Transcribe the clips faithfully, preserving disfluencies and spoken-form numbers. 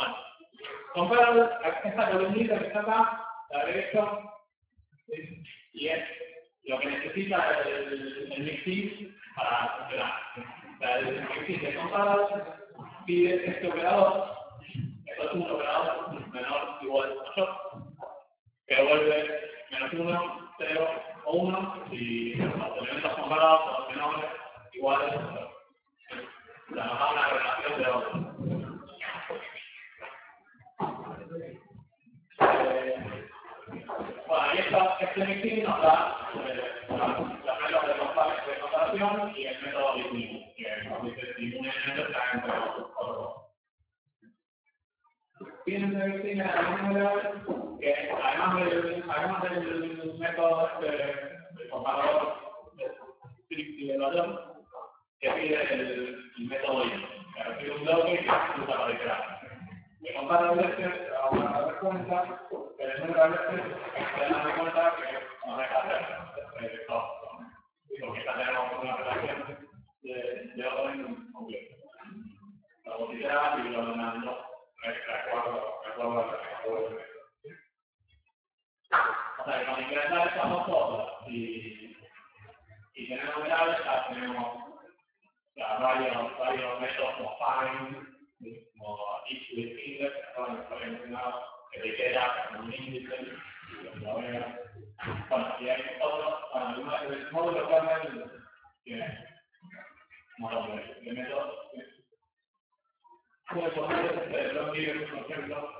Bueno, compara esta columnita que está acá, a la derecha, ¿sí? Y es lo que necesita el, el mixin para funcionar. O sea, el mixin que compara pide este operador, esto es un operador menor igual a mayor, que devuelve menos uno, cero o uno, y los elementos comparados son los menores iguales a cero. O sea, nos da una relación de orden. Eh, bueno, ahí está, este mixing nos da eh, las reglas de comparación y el método distinto, que nos dice si un elemento está entre otros dos. Tienen que decir en la manera que además del, además del método este, del comparador y del valor, que pide el, el método I, que recibe un bloque y que usa para iterar. El comparador este, vamos a dar cuenta, que el número de veces se dan cuenta que nos deja hacer todo. Porque ya tenemos una relación de, de orden completo. Lo iterar y lo ordenando. Recuerdo, recuerdo la recuerdo. O sea, que con incrementar estamos todos y, y tenemos variables, ya tenemos ya, varios, varios métodos como find, como issue with index, que había mencionado, que te queda como un índice, bueno, y hay otros, bueno, el módulo kernel tiene un montón de métodos. Puede poner este bloque, por ejemplo,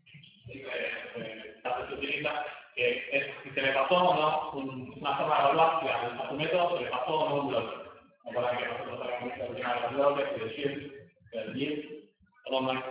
que se utiliza, que es si se le pasó o no una forma de evaluar que a su método se le pasó o no un bloque. Recuerda que nosotros habíamos visto el tema de los bloques, del shift, del div, todo más.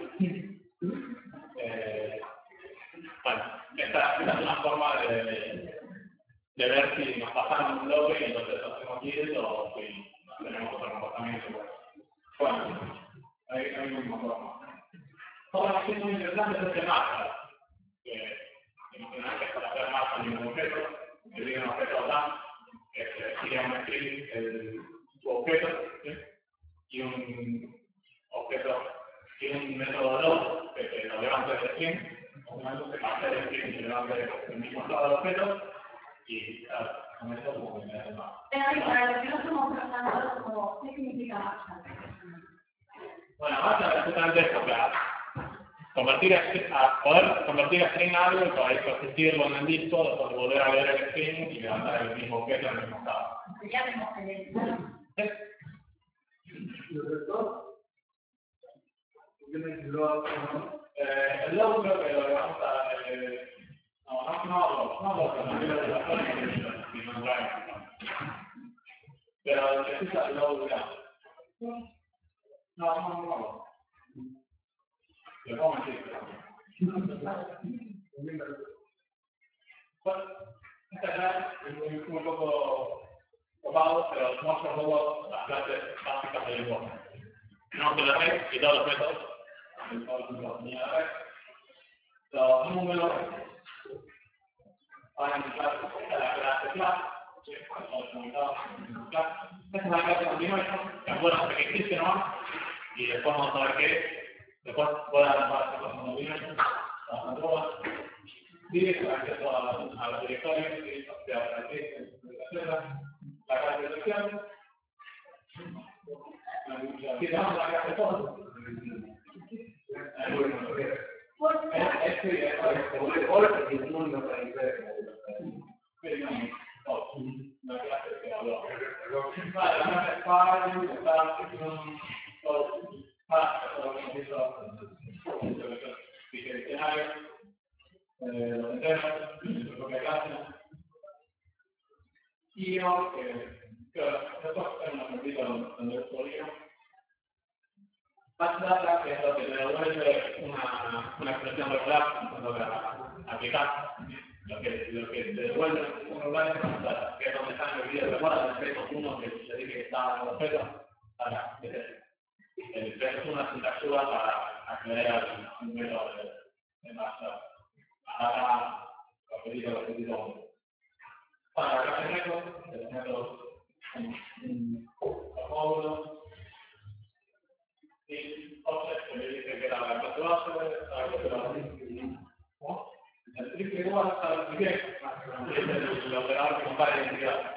Eh, bueno, esta, esta es una forma de, de ver si nos pasaron un bloque y entonces hacemos yield o si tenemos otro comportamiento. Bueno. Hay, hay un montón. Otra cuestión muy interesante es este mapa, que mencionar que para hacer mapa de un objeto, que diga un objeto acá, que se sigue un string, el, su objeto, ¿sí? Y un objeto, y un método load, que se lo levante del string, obviamente se pasa el string y se levante el mismo estado del objeto, y claro, con esto como que me hace mapa. Pero para los que no estamos tratando como, ¿qué significa mapa? Bueno, basta es justamente esto, claro. Convertir a, a poder convertir a string a algo y para persistirlo en el disco, después volver a ver el string y levantar el mismo objeto en el mismo estado. Ya vemos el eh, el load creo que lo levanta eh, no, no, no, no, no, no, no, no, pero necesita el load ya. No, no, no, no. Le pongo así. Bueno, esta ya es un, un poco copado, pero muestra un poco las clases básicas del lenguaje. No se la red y todos los métodos. Todos los métodos de la red. Los números van a empezar a la clase clase. Esta es la clase continua, que acuerdan que existe nomás. Y después vamos a ver qué. Después voy a dar las cosas como vienen, las controlas, directo acceso a la, a la directoria, directo a la etcétera, la clase de selección, si tenemos la clase de todo. Este y esto es como de horas y el mundo para ver. La clase que habló. Vale, la clase de file, está todo. Ah, lo que hizo el diccionario, los enteros, lo que hacen. Y yo, que después tengo un momentito donde yo podría. Más data, que es lo que te devuelve una, una expresión regular cuando la aplicas. Lo que, lo que te devuelve un regular es más data, que es donde están los videos. Recuerda el peso uno que yo dije que estaba en los pesos. Acá, el peso es una sintaxura para acceder al número de, de masa. Acá, repetido, repetido. Para la clase de métodos, los métodos en módulos. Y entonces se me dice que que era la clase base, la clase base. ¿No? El triple igual está el triple, y es el operador que compara identidad.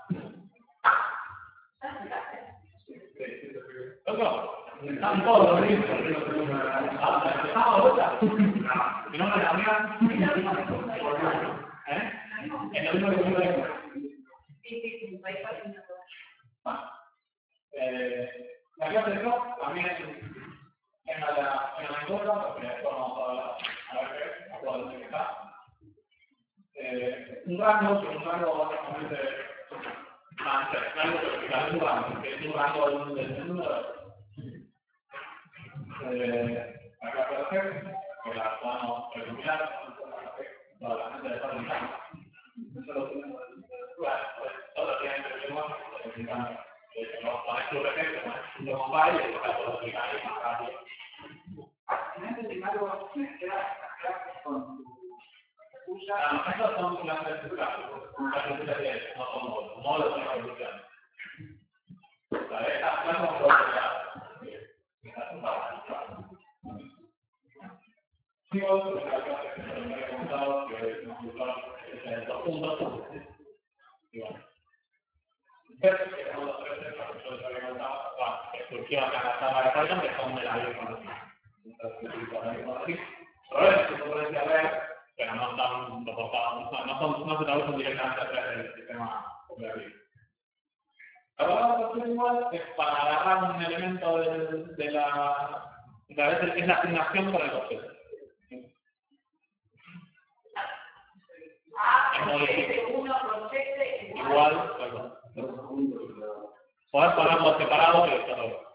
¿Loco? Están todos los mismos. Ah, ¿empezamos otra? ¿Y no me la amiga? ¿Eh? En el mismo que yo tengo. Sí, sí, sí, va a ir Eh, la clase de top también en la en la encuesta, porque después vamos a hablar, a ver qué, a cuál es que está. Eh, un rango, que un rango básicamente, ah, no, rango vertical es un rango, que es un rango del, del número. Eh, la clase de jefe, que la podemos eliminar, toda la gente de forma interna. Eso lo tenemos, bueno, pues todo lo que hay entre lenguas, lo eliminamos. Los maestros de gente, los compañeros, y los casos de calle más rápido. En este primario, me queda con estos son clases de clases, clases de no son modos, modos son evoluciones. Estas clases son propiedades. Sí, otro es la clase que me he contado, que nos gustó, es en dos puntos. Y bueno. Pero que tenemos los tres ejemplos que yo les había contado, que surgió acá en la sala de Python, que son de la bioeconomía. Pero es que se puede ver, pero no están soportados, no, son, no se traducen directamente a través del sistema operativo. La palabra opción igual es para agarrar un elemento de, de la... que a veces es la asignación con el objeto. Ah, procede uno, procede igual, perdón. Poder ponerlo separado, pero está todo.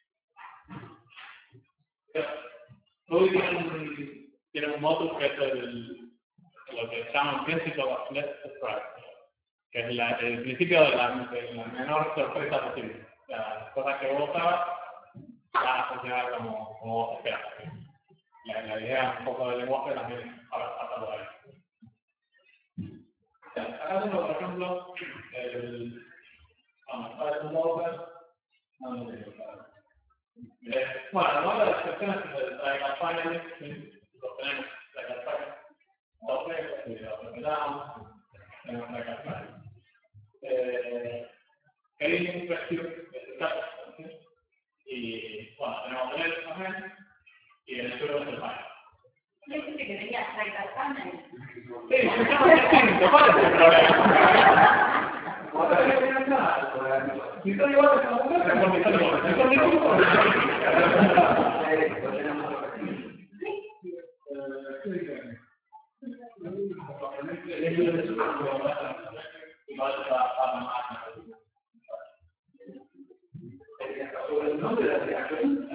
Ruby tiene un, tiene un módulo que es el, lo que se llama Principle of Less Surprise, que es la, el principio de la, de la menor sorpresa posible. Las cosas que vos usabas van a funcionar como, como vos esperas. La, la idea un poco del lenguaje también pasa por ahí. Acá tengo, por ejemplo, el... Vamos, para el modo no, no tengo claro. Eh, bueno, no las excepciones de la campaña, lo tenemos, la campaña, doble, y lo terminamos, tenemos la campaña. Hay un perfil de caso, y bueno, tenemos el también, y el suelo es el país. ¿No dijiste que tenías la campaña? Sí, estamos distintos, ¿cuál es el problema? Si estoy igual que esa mujer, es porque estoy igual. Si estoy igual, sobre el nombre de la creación,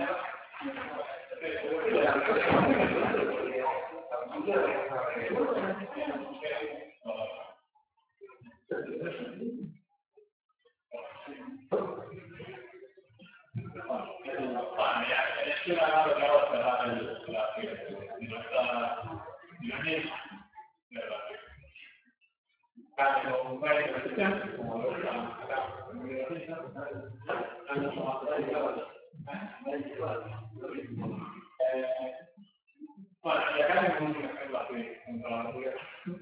bueno, ya, es una cosa que hago es cerrar la nuestra dinamismo, ¿verdad? Casi como un país de presión, como lo usamos acá, en mi organización, estamos más tradicionales. Bueno, y acá tenemos un ejemplo así, en la naturaleza.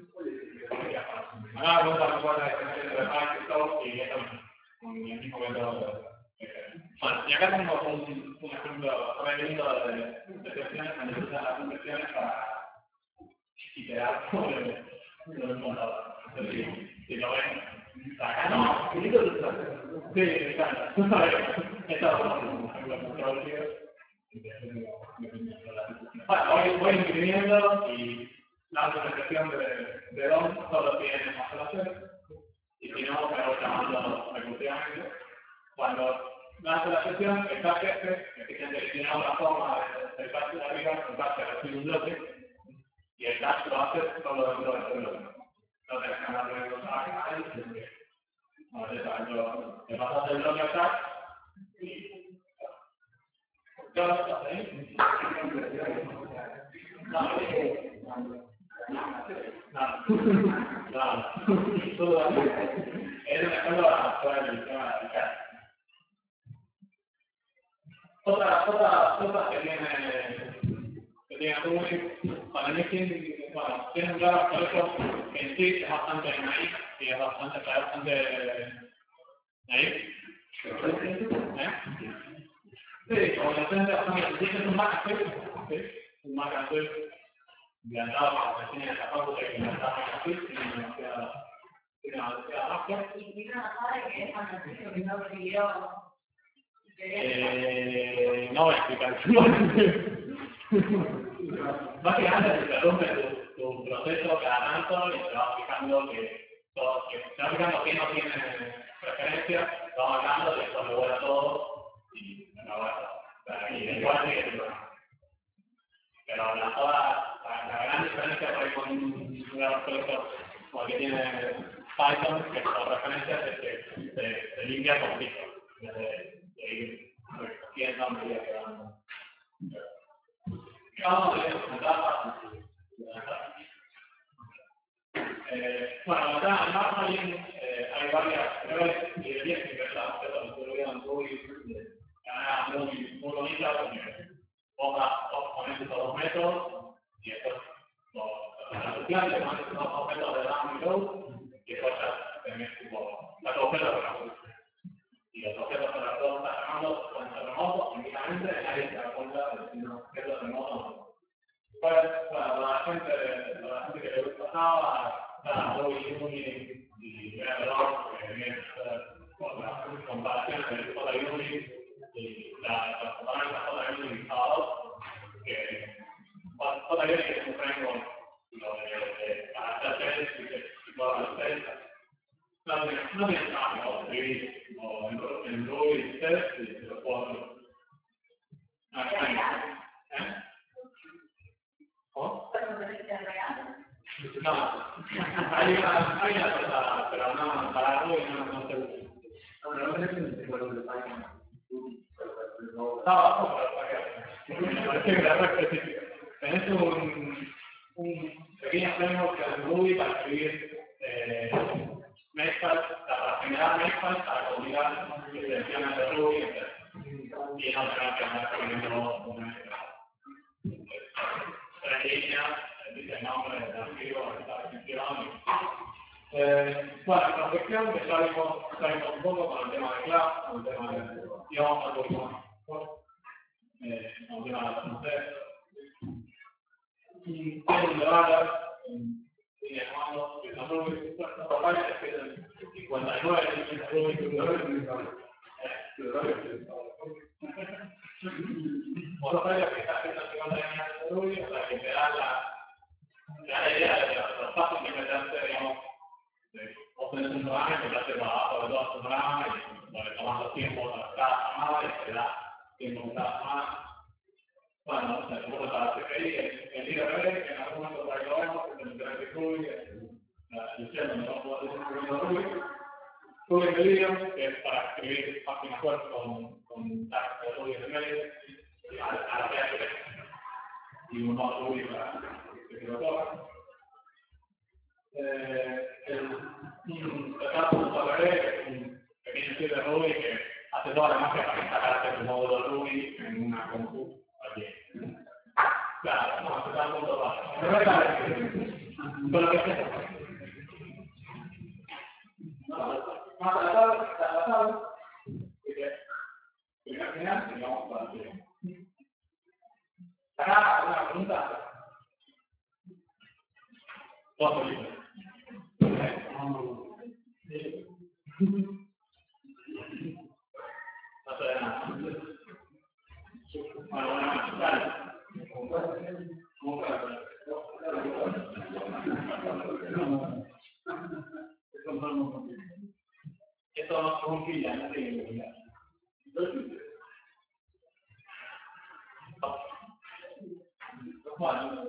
Ahora vamos a jugar la definición de Microsoft y esto con el mismo método. Bueno, y acá tenemos un, un ejemplo revenido de excepciones que necesitan las excepciones para iterar sobre el montador. Entonces, si lo ven, acá no. Sí, exacto. Esto es un ejemplo controversial. Bueno, voy, voy imprimiendo y la autorización de, de DOM solo tiene más relación y si no, me voy llamando recursivamente. Cuando lanzo la sesión, el cache este, que tiene otra forma del cache de arriba, el cache recibe un bloque y el cache lo hace solo dentro de este bloque. No tenés que andar de los ahí, porque no te sabes, te pasas el bloque acá y ¿qué vas a hacer ahí? No, no, no, todo así. Es un ejemplo para el tema del cache. Otra, otra cosa que tiene tiene Ruby, para mí tiene, bueno, tiene un Java por eso que en sí es bastante naif y es bastante, es bastante naif. ¿Eh? Sí, como la gente bastante, es un Mac Swift, ¿sí? Un Mac Swift implantado para la cocina de la fábrica que implantaba Mac Swift, tiene demasiada, tiene demasiada magia. Y tiene una madre que es fantástico, que no siguió. Eh, no voy a explicar. Básicamente se interrumpe tu, tu proceso cada tanto y se va fijando que todo, que se va fijando que no tiene preferencia, va hablando, después lo vuelve todo y lo vuelve todo. Y igual sigue el programa. Pero la, toda, la, la gran diferencia por ahí con un proyecto como el que tiene Python, que por referencias es que se, se limpia con Python. De ir recogiendo a medida que van. Vamos a ver las etapas. Eh, bueno, acá en Marmalin eh, hay varias, hay varias librerías que empezamos, que lo vieron muy, muy, muy bonitas, porque vos pones esos dos métodos y después los estudiantes ponen esos dos métodos de down y load y después ya tenés tipo los objetos de la y los objetos que las dos están llamando pueden ser remotos, únicamente nadie se da cuenta de si los objetos remotos no. Pues, bueno, la gente, la gente que le gusta Java, está muy, muy, y vea valor, que viene con las comparaciones del J U I y la transformación de J U I y Java dos, que J U I es un framework para hacer test y todas las tests. No tiene nada, ¿no? Escribir o en Ruby test y se lo puedo hacer. ¿Eh? ¿Oh? No, hay una, hay una cosa, pero no, para Ruby no, no se usa. No, no es un tipo de Python. No, no, me parece que la red específica. Tenés un, un pequeño framework que es Ruby para escribir eh, Makefile, para generar Makefile para combinar extensiones de Ruby y no tener que andar poniendo una tres líneas, dice el nombre del archivo, esta extensión. Eh, bueno, en reflexión, que ya vimos, ya vimos un poco con el tema de class, con el tema de íbamos a poco eh, con el tema de las mujeres. Y tiene un debate y llamamos que son Ruby, los papás que tienen cincuenta y nueve líneas de Ruby, vos sabés que está haciendo cincuenta líneas de Ruby, o sea que te da la, te da la idea de los pasos que meterte, digamos, de, vos tenés un programa y meterte para abajo de todo tu programa y le tomás los tiempos a cada llamada y te da tiempo en cada llamada. Bueno, o sea, como para C P I, el I R B, que en algún momento para que lo vemos, que se me de Ruby, la solución donde no puedo hacer escribiendo Ruby. Ruby en medio, que es para escribir páginas web con, con tags de Ruby en medio, a, a la P H P. Y un modo Ruby para que se lo toca. Eh, el tratado.rb es un pequeño sitio de Ruby que hace toda la magia para instalarte el módulo Ruby en una compu. Claro, no, se da un punto bajo. Pero es la Pero que sea. Más adelantado, está adelantado. Primero final, y vamos para el final. Acá, alguna pregunta. Dos felices. No se ve nada. Bueno, bueno, dale. Esto no es un fila, no tiene que mirar. Bueno,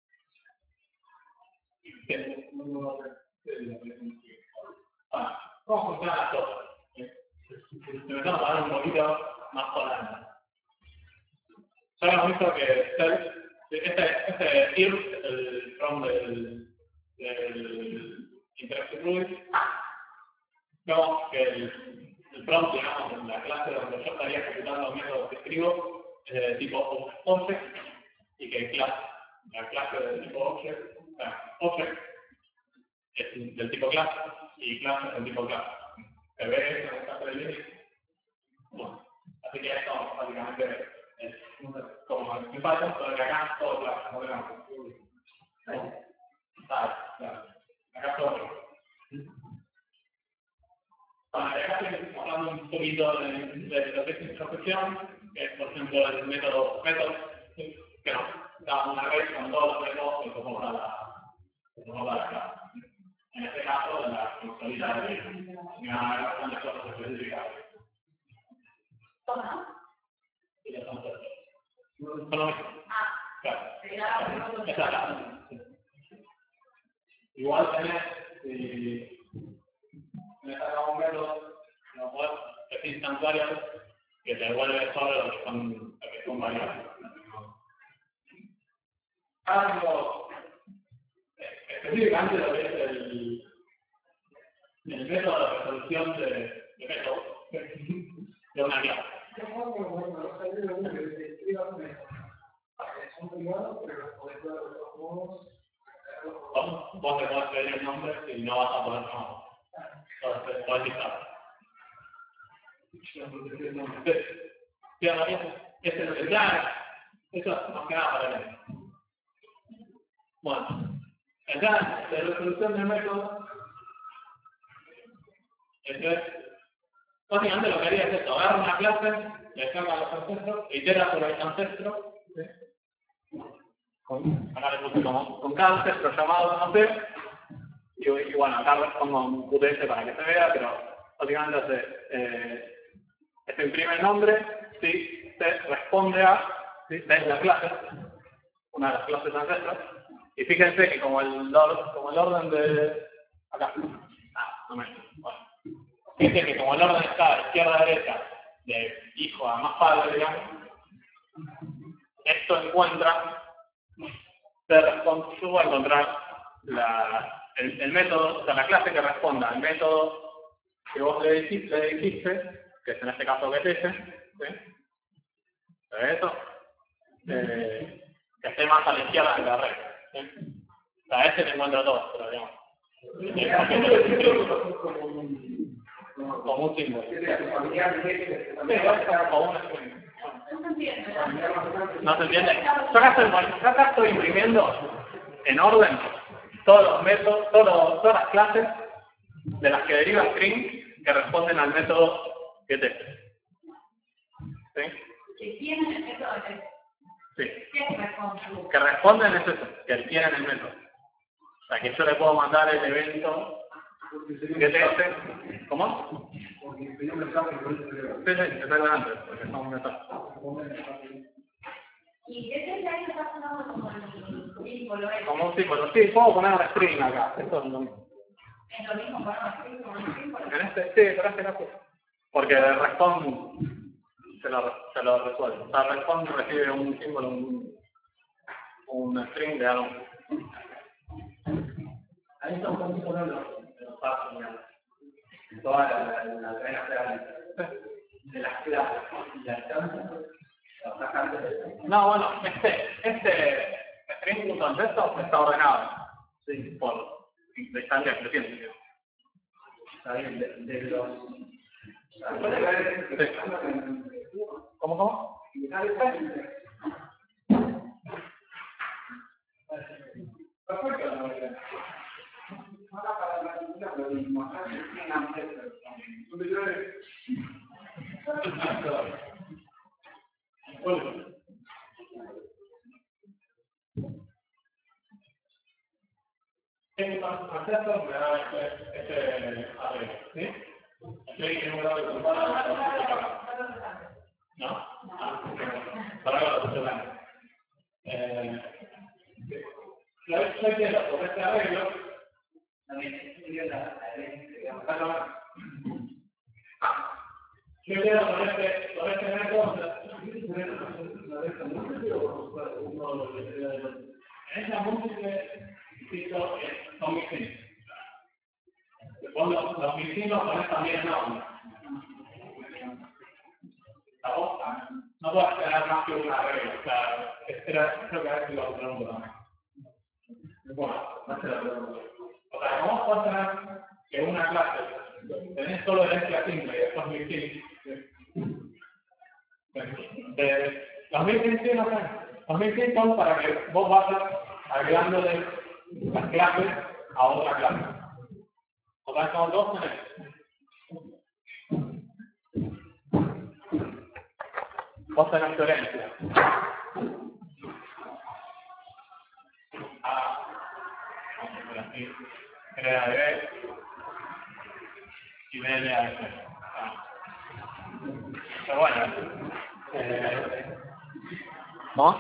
¿cómo funcionan las cosas? Empezamos a dar un poquito más colante. Ya hemos visto que este, este I R F, el from del, del Interactive Ruby, vemos que el, el prompt, digamos, en la clase donde yo estaría ejecutando los métodos que escribo, es de tipo object y que clase, la clase del tipo object, o sea, object es del tipo clase y clase es del tipo clase. ¿Se ve en el caso del Linux? Bueno, así que esto básicamente es como en Python, pero que acá todo clase, no tenemos. Vale, claro. Acá todo. Bueno, acá estoy hablando un poquito de, de lo que es introspección, que es por ejemplo el método método, que nos da una red con todos los métodos que tomamos para la, que tomamos para la clase. En este caso, la consolida de una relación de cosas específicas. ¿Toma? Y ya son tres. Solo Ah, claro. Exacto. Igual tenés, si me saca un método, no puedes, es instantáneo, que te devuelve solo lo que son, lo que son variables. Algo, específicamente lo que es el, el método de resolución de, de métodos de una clase. Vos, vos te podés pedir el nombre y no vas a poder no. Entonces, podés listar. Sí, María, este es el plan. Eso es más que nada para él. Bueno, el plan de resolución del método. Entonces, básicamente lo que haría es esto: agarra una clase, le saca los ancestros, itera sobre el ancestro. ¿Sí? Con, acá le puse como con cada ancestro llamado no sé, y, y bueno, acá pongo un U T S para que se vea, pero básicamente hace, eh, esto imprime el nombre, sí, se responde a, ¿sí? Es la clase, una de las clases ancestros, y fíjense que como el, como el orden de, acá, ah, no me, bueno, fíjense que como el orden está de izquierda a derecha, de hijo a más padre, digamos, esto encuentra, se responde, yo voy a encontrar la, el, el método, o sea, la clase que responda al método que vos le dijiste, le dijiste, que es en este caso que es ese, ¿sí? ¿Ve eso? Eh, que esté más a la izquierda de la red, ¿sí? O sea, ese te encuentra todo, pero digamos. Como un símbolo. Sí, como una símbolo. ¿No se entiende? Yo acá estoy, yo acá estoy imprimiendo en orden todos los métodos, todos, todas las clases de las que deriva string que responden al método getEst. ¿Sí? que tienen el método de Sí. ¿qué responde? Que responden es eso, que tienen el método. O sea, que yo le puedo mandar el evento getEst. ¿Cómo? Sí, sí, exactamente, porque son mensajes. Y getEst ahí está sonando como el símbolo. Como un símbolo. Sí, puedo poner un string acá. Esto es lo mismo. Es lo mismo para un string como un símbolo. En este, sí, pero este caso. Porque el responde se lo, se lo resuelve. O sea, el responde recibe un símbolo, un, un string de algo. Ahí está un poquito de los pasos, toda la, la, la cadena de las clases y las chances. No, bueno, este, este string.ancestro está ordenado, sí, por distancia creciente. Está bien, de, de los... Sí. ¿Cómo, cómo? Ahora para la segunda lo mismo, en ancestros. Bueno. En ancestros me da este, este arreglo, ¿sí? Estoy en un grado de comparación. ¿No? Ah, para la funcional. Eh, yo quiero por este arreglo yo quiero por este, por este método en esa múltiple cito son mis signos. Después los mis signos pones también en nombre. ¿La voz? no puedes tener más que una regla. O sea, era, creo que a veces lo pregunto también. Bueno, no se lo pregunto. O sea, ¿cómo puedes tener que una clase tenés solo herencia simple y después mixing? De los mixing no sé. Los mixing son para que vos vayas agregándole las clases a otra clase. O sea, son dos tenés. Vos tenés tu herencia. Ah, así. Crea de B y B de A de C. Pero bueno. Eh, ¿No?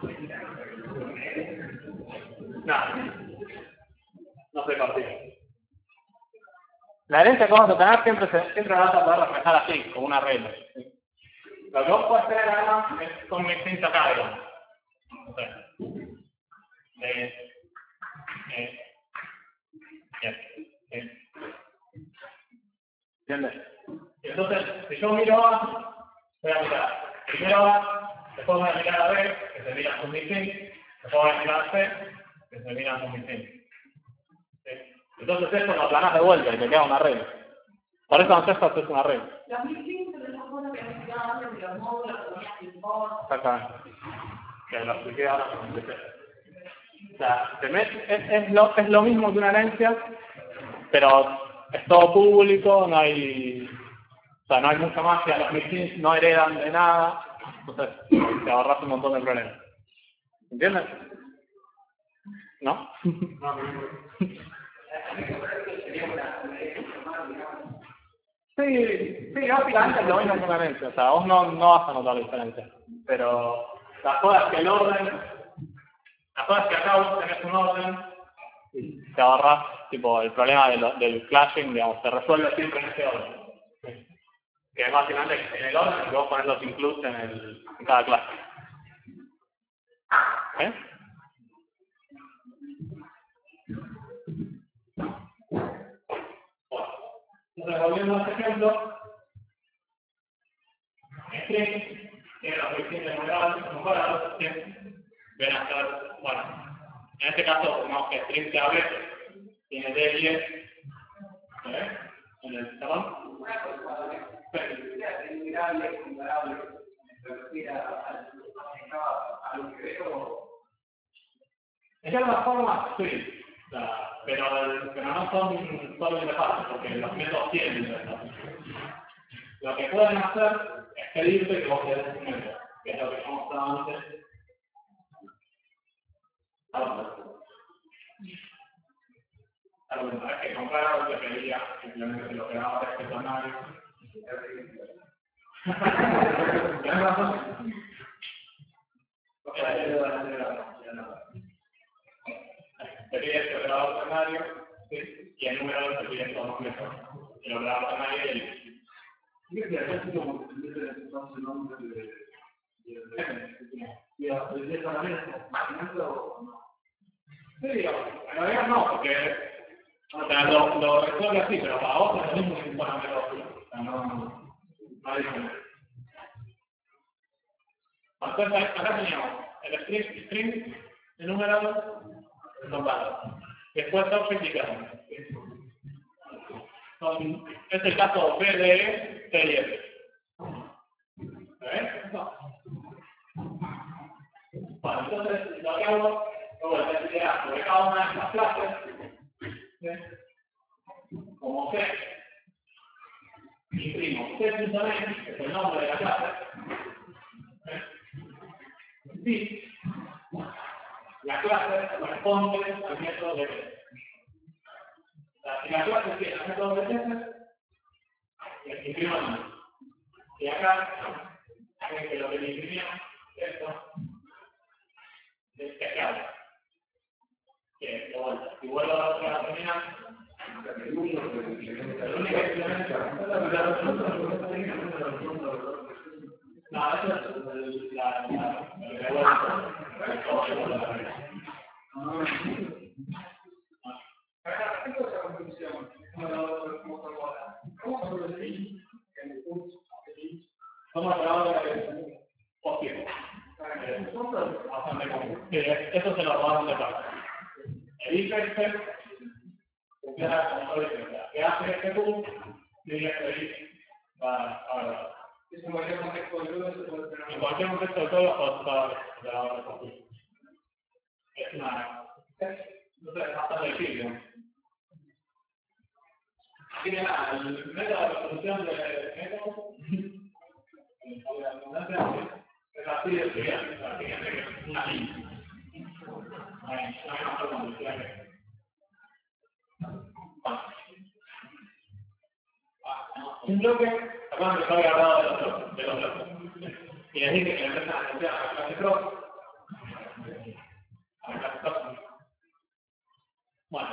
No. No se consigue. La herencia que vamos a tener siempre, se, siempre la vas a poder reflejar así, como una regla. Lo que vos podés hacer además es con mixing acá, digamos. O sea, eh, eh, bien, bien. ¿Entiendes? Entonces, si yo miro A, voy a mirar primero A, después voy a mirar a B, que se mira con mixing, después voy a mirar a C, que se mira con mixing. ¿Sí? Entonces esto lo aplanás de vuelta y te queda una regla. Por eso entonces esto es una regla. Los mixing se les pone organizados de los módulos, los Exactamente. Que lo expliqué ahora con el D P. O sea, es, es, lo, es lo mismo que una herencia, pero es todo público, no hay, o sea, no hay mucha magia, los mixins no heredan de nada, entonces te ahorras un montón de problemas. ¿Entiendes? ¿No? Sí, sí, básicamente es lo mismo que una herencia, o sea, vos no, no vas a notar la diferencia, pero las cosas que el orden, las cosas que acá vos tenés un orden, te ahorras, tipo, el problema de lo, del clashing, digamos, se resuelve siempre en ese orden. ¿Sí? Que básicamente en el orden que vos pones los includes en, el, en cada clase. ¿Eh? Entonces, volviendo a este ejemplo, string tiene los coeficientes numerados, ven a ser, bueno, en este caso, como que string se abre, tiene D diez, ¿eh? En el salón. En ciertas formas, sí. O sea, pero, pero no son solo interfaces, porque los métodos tienen interfaces. Lo que pueden hacer es pedirte que vos le des un método, que es lo que hemos mostrado antes. Alguna vez que comprara, te pedía simplemente que lo pegaba a este tamaño. ¿Tienes razón? Te pide este operador tamaño, ¿sí? Y el número te pide todos los métodos. El operador tamaño y el sí, que acá es como que se le pasa el nombre de y a de esa manera, o no. Sí, en realidad no, porque o sea, lo, lo resuelve así, pero para vos es lo mismo que para métodos. O sea, no, no hay diferencia. Entonces, acá teníamos el string, string enumerado, nombrado. Después object y class. Son, es el caso B D E, T y F. ¿Ves? No. Bueno, entonces lo que hago, luego la necesidad sobre cada una de estas clases, ¿ves? Como C, imprimo C.name, que es el nombre de la clase, ¿ves? Sí, la clase corresponde al método de test. Si la clase tiene el método de test, le imprimo el nombre. Y acá, saben que lo que le imprimía, esto, es especial. Que de vuelta, si vuelvo a la otra terminal, el único que simplemente no, eso es la revuelta. Respecto a esa conclusión, ¿cómo se lo decís en el curso? ¿Cómo se lo Sí, eso se lo robaron de parte. El IFEX, que era como diferencia. Que hace este boom, diría que ahí va a ver. En cualquier contexto de todo, se puede tener. En cualquier contexto de todo, o sea, es una. No sé, es bastante difícil. Tiene nada, el método de resolución de método, la abundancia, es así de estudiante, prácticamente que es una línea. No hay mejor condición que. Un bloque, acuérdense que estoy hablando de los bloques, de los bloques. Y les dije que le empiezan a asociar a la clase cross, a la clase cross. Bueno.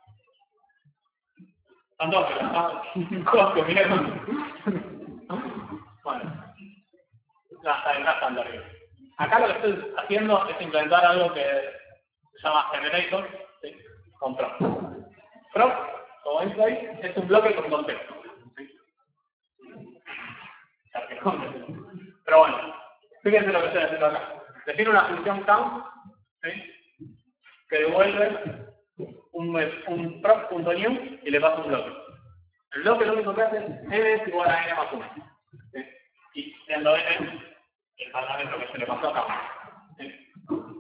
Entonces, ¿cómo que vieron? Bueno, hasta el estándar. Acá lo que estoy haciendo es implementar algo que se llama generator, ¿sí? Con prop. Prop, como veis ahí, es un bloque con contexto. Pero bueno, fíjense lo que estoy haciendo acá. Defino una función count, ¿sí? Que devuelve un, un prop.new y le paso un bloque. El bloque lo único que hace es n es igual a n más uno. ¿Sí? Y siendo n exactamente lo que se le pasó acá. ¿Sí?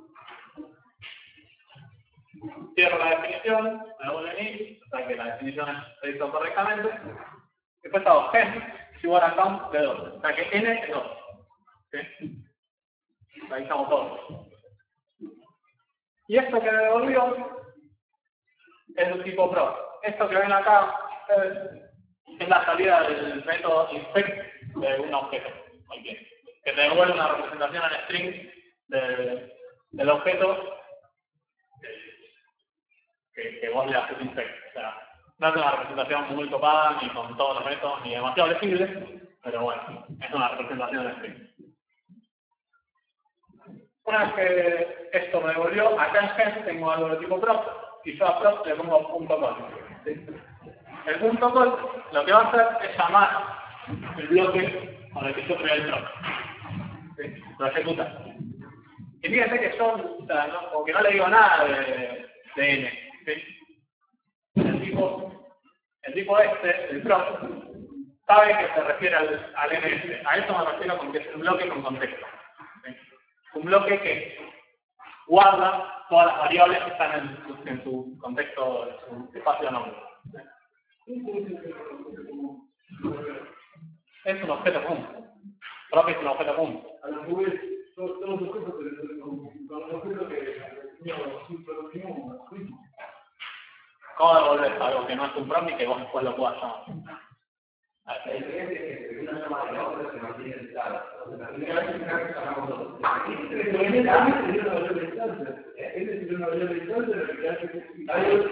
Cierro la definición, me vuelve en i, o sea que la definición se hizo correctamente. Después hago gen es igual a count de dos. O sea que n es dos. ¿Sí? Ahí estamos todos. Y esto que me devolvió es un tipo prop. Esto que ven acá es, es la salida del método inspect de un objeto. Cualquiera. Que te devuelve una representación en string de, del objeto que, que vos le haces inspect. O sea, no es una representación muy copada, ni con todos los métodos, ni demasiado legible, pero bueno, es una representación en string. Una vez que esto me devolvió, acá en gen tengo algo de tipo prop, y yo a prop le pongo punto call. ¿Sí? El punto call lo que va a hacer es llamar el bloque con el que yo creé el prop. ¿Sí? Lo ejecuta. Y fíjense que yo, o sea, no, como que no le digo nada de, de n. ¿Sí? El tipo, el tipo este, el prop, sabe que se refiere al, al N S. A eso me refiero con que es un bloque con contexto. ¿Sí? Un bloque que guarda todas las variables que están en su, en su contexto, en su espacio de nombre. Es un objeto común. Prop es un objeto común. A la vez, todos los objetos con los objetos que ¿Cómo devolver algo que no es un prop y que vos después lo puedas llamar? La diferencia es que una llama de otra se mantiene estable. La primera vez que llamamos dos. Este es una variable de distancia. Este es una variable de distancia, lo que hace es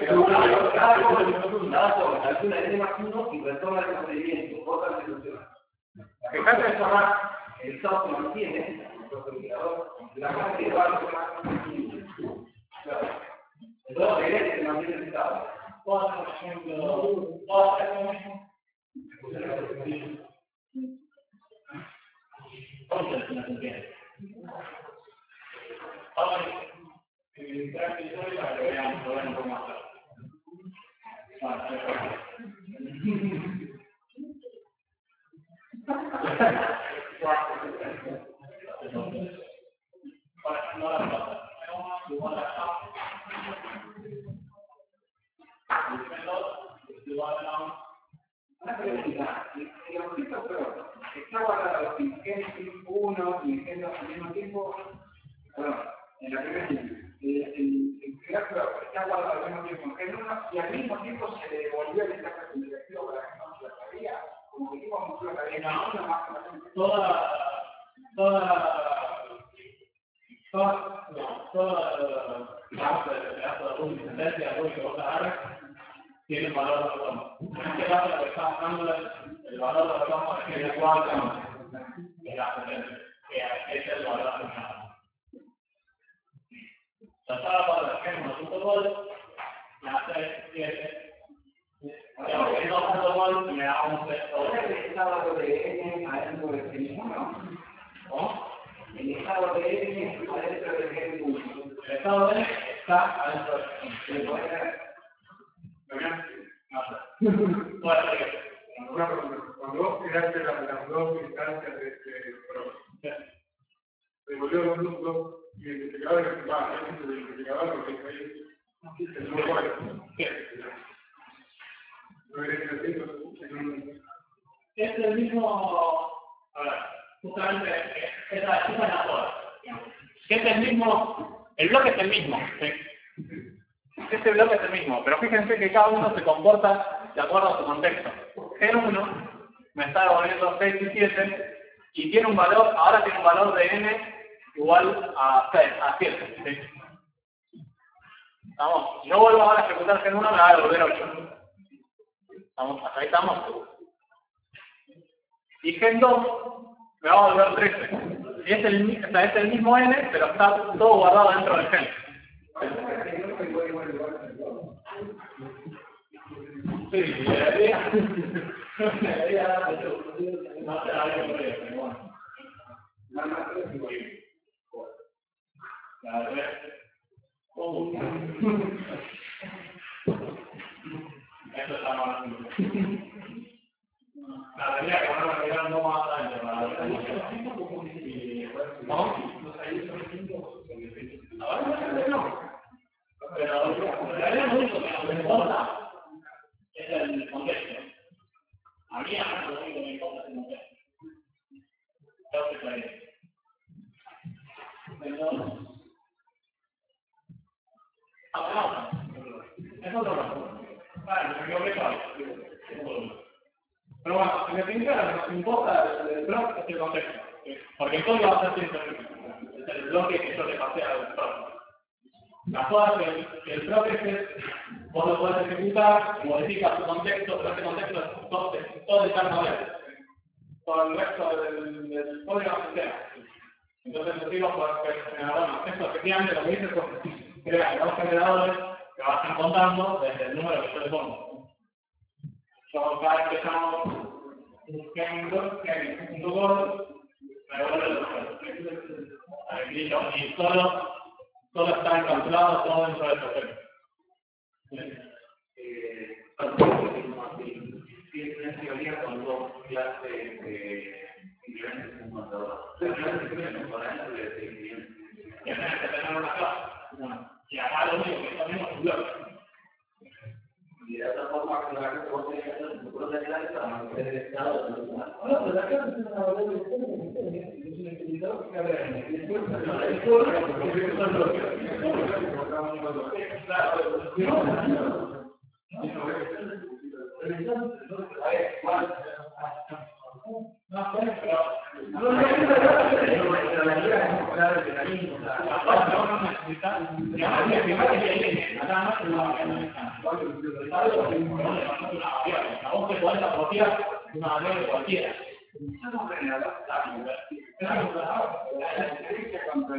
calcula n más uno y retoma el procedimiento. Otra solución. Fíjate que el estado se mantiene, la cantidad de valores se mantiene. Entonces, la idea se mantiene el estado. por ejemplo, puedo hacer lo mismo. Entonces, no se entiende. Ahora, el traje de hoy para que veamos, lo ven un poco más claro. Una pregunta, el objeto pero está guardado en gen uno y en gen dos al mismo tiempo, perdón, en la primera el creador está guardado al mismo tiempo en gen uno y al mismo tiempo se le devolvió el enlace interactivo para que no se lo sabía, como que tipo como la cadena uno más toda toda toda no, toda la pedazo de un tendencia de que vos agarres tiene un valor de retoma. En este caso lo que estamos dando es el valor de retoma es el cuatro de la tendencia, que es el valor de retoma. Trataba para el ejemplo de punto gol, me hace siete. Digamos que no punto gol me da un sexto. el estado de n adentro del gen uno, ¿Cómo? el estado de n adentro del gen uno. el estado N está adentro del N. Cuando vos creaste las dos instancias de este programa, devolvió los dos identificadores, va, es el identificador porque es ahí, el número cuatro. Es el mismo, a ver, justamente, esa es la zona. Que es el mismo, el bloque es el mismo, ¿sí? Este bloque es el mismo, pero fíjense que cada uno se comporta de acuerdo a su contexto. G uno me está devolviendo seis y siete y tiene un valor, ahora tiene un valor de n igual a seis, a siete, ¿sí? Vamos, si yo vuelvo ahora a ejecutar G uno me va a devolver ocho. Vamos, hasta ahí estamos. Y G dos me va a devolver trece. Y es el, o sea, es el mismo n, pero está todo guardado dentro del gen. Sí, debería. Debería. No se la había corrido, pero bueno. A ver. ¿Cómo? Esto está mal. La debería que van a mirar no más adentro. ¿No? Ahora no. Pero lo único que nos importa es el contexto. A mí, a mí, lo único que me importa es el contexto. Creo que está bien. Pero... Ah, no. Es otro lado. Vale, me equivoqué claro. Pero bueno, en definitiva lo que nos importa del blog es el contexto. Porque el código va a ser siempre el bloque que yo le pasé al blog. La cosa es que el bloque es, vos lo podés ejecutar, modifica su contexto, pero ese contexto es todo, todo de tal manera. Todo el resto del, del código no se sea. Entonces decimos que el generador, bueno, esto efectivamente lo que dice es crea dos generadores que van contando desde el número que yo le pongo. Yo cada vez que llamo un gen, gen, un tutor, me devuelve los números. Y solo, solo está encapsulado todo dentro del proceso. Tiene teoría con dos clases de ingredientes en un contador. Clases de componentes de ingredientes. Que tenés que tener una clase. Y acá lo único que tenemos es un bloque. Y de otra forma, que la gente vos tenés que hacer tu propia clase para mantener el estado de los humanos. No, pero la clase es una valor de es un utilizador que abre en el después de la historia, porque es un bloque. No sé, pero... No, no, pero la idea es mejorar el mecanismo. Aparte, no no necesitas... Digamos que primero que hay acá no es una variable. A vos te podés apropiar una variable cualquiera. Yo no creo nada. La diferencia contra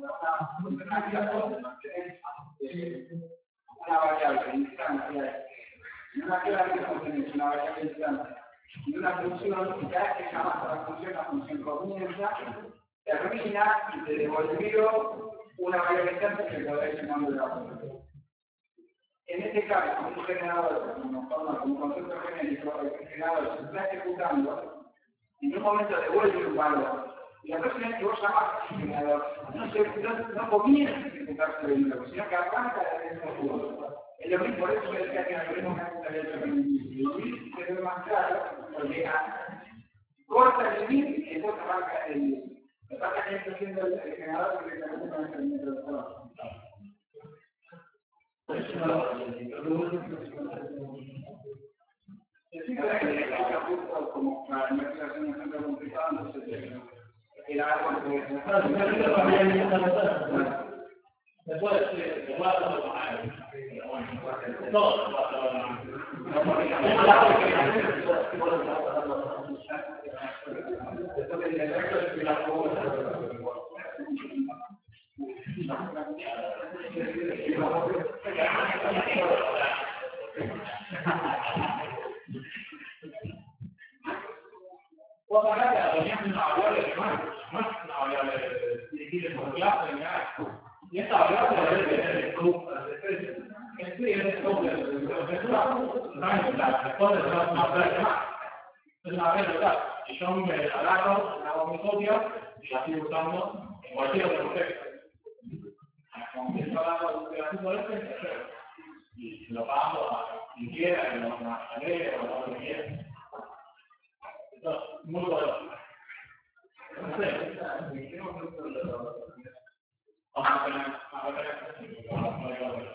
una variable instancia, una clase no tenés una variable instancia, y una función, y cada vez que llamas a la función, la función comienza, termina y te devolvió una variable instancia que podrá ir llamando de la función. En este caso, un generador, como forma, como concepto genérico, el generador se está ejecutando, y en un momento devuelve un valor. Y la próxima vez que vos llamas al generador, no, se, no, no comienza a ejecutarse el número, sino que arranca de ese futuro. Es lo mismo, por eso que decía que no tenemos una tarea de y se ve más claro, porque corta el limit y después arranca el limit. Lo que pasa es que está haciendo el generador que se reúne con el metro de trabajo. Sí, pero que el justo como la investigación es siempre complicada, entonces era algo que después se puede hacerlo con algo. Pero bueno, todo se puede Vos acá te ponías una variable que no es una variable dirigida por clase ni nada. Y esta variable tú. Sí, es doble. Es una respuesta de una red más. Es una red local. Y yo me agarro, hago mi copia y la sigo usando en cualquier otro contexto. Como que yo hago un pedacito de este, y lo paso a quien quiera, y lo aleo, o lo que quiera. Entonces, muy poderoso. No sé, vamos a tener una referencia.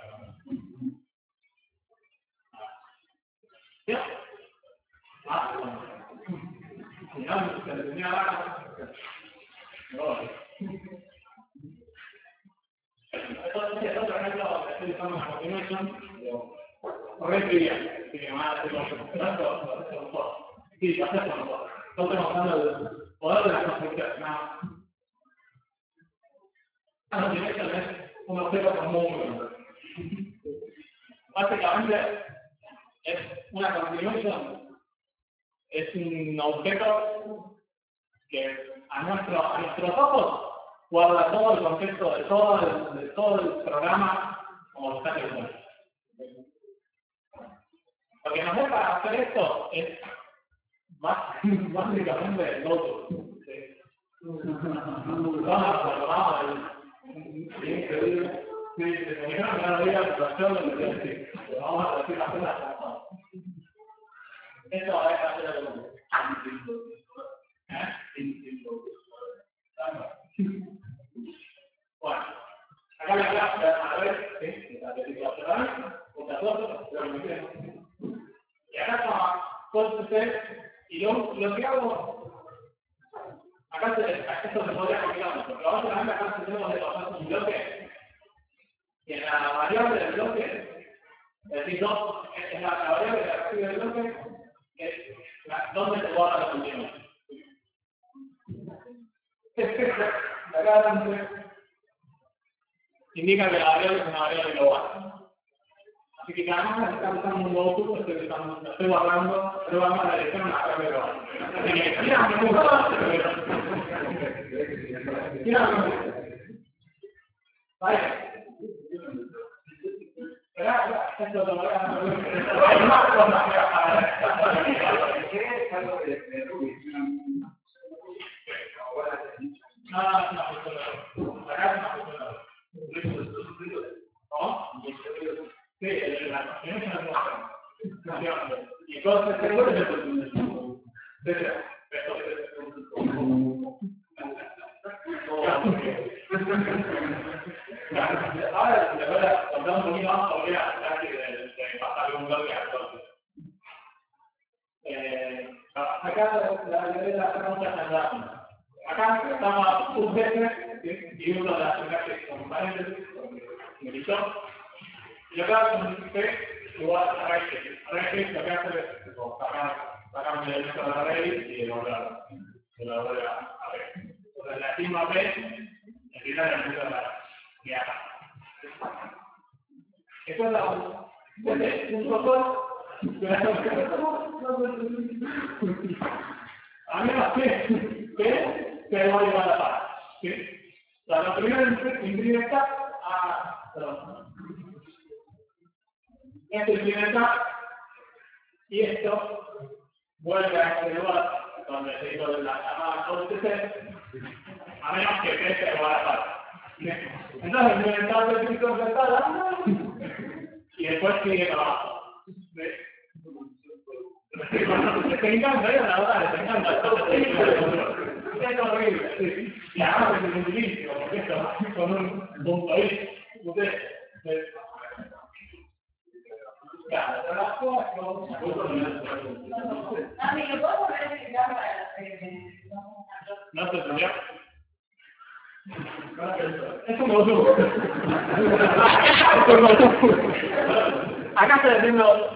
¿Ya? Ah, bueno. No, se le tenía la no. Entonces, el otro ejemplo que estoy usando en la continuación, por ejemplo, diría, que más hacer los sí, lo hacemos nosotros. No estamos hablando del poder de la construcción, no. La continuación es un objeto común. Básicamente, es una continuación, es un objeto que a, nuestro, a nuestros ojos guarda todo el contexto de todo el, de todo el programa como lo está haciendo. Lo que nos deja hacer esto es básicamente el otro. Sí, se me dijeron que no había situación de lo que decir, pero vamos a decir las cosas como son. Esto va a dejar de ser algo. Bueno, acá la clase a ver, ¿sí? La petición otra cosa, pero me quedo. Y acá está todo usted, y yo lo que hago, acá se, esto se podría complicar, porque básicamente acá tenemos de pasar un bloque, y en la variable del bloque, es decir, no, es la, la variable que recibe el bloque, es la, donde se guarda la continuación. Acá indica que la variable es una variable global. Así que cada vez que está usando un go-to, estoy, estoy guardando, estoy guardando la dirección en la variable global. Así que, mira, me gusta. Mira, vale. Espera, esto te lo voy a dar. Hay más cosas que para. ¿Qué es algo de Rubik? Ah, no, acá es una cuestión. ¿No? Sí, la cuestión es una y entonces, ¿qué puede ser? Ahora, le voy a contar un poquito más sobre la clase de pasar un bloque a entonces. Acá la idea está muchas transacciones. Acá estamos un veces y uno de las enlaces con paréntesis, me dicho. Y acá con un P igual a raíz. Raíz lo que hace es sacar un elemento de la raíz y devolverlo. Se lo devuelve a raíz. Entonces la sigma P es el elemento de la raíz. Y acá. Esto es un protocolo. A menos que, que se va a llevar a par. ¿Sí? O sea, la primera indirecta a. Perdón. Esta indirecta y esto vuelve a este lugar donde se hizo la llamada O T C, a menos que P se va a par. Entonces, el inventado de Cristo invertada y después sigue para abajo. ¿Ves? Les encanta, ¿eh? La verdad, les encanta. Es horrible, sí. Y además es muy difícil, porque esto con un punto I. Ustedes. Claro, pero las cosas no. A mí, ¿lo puedo volver a explicar para no te entendió? Eso me gustó. Eso me gustó. Acá estoy haciendo.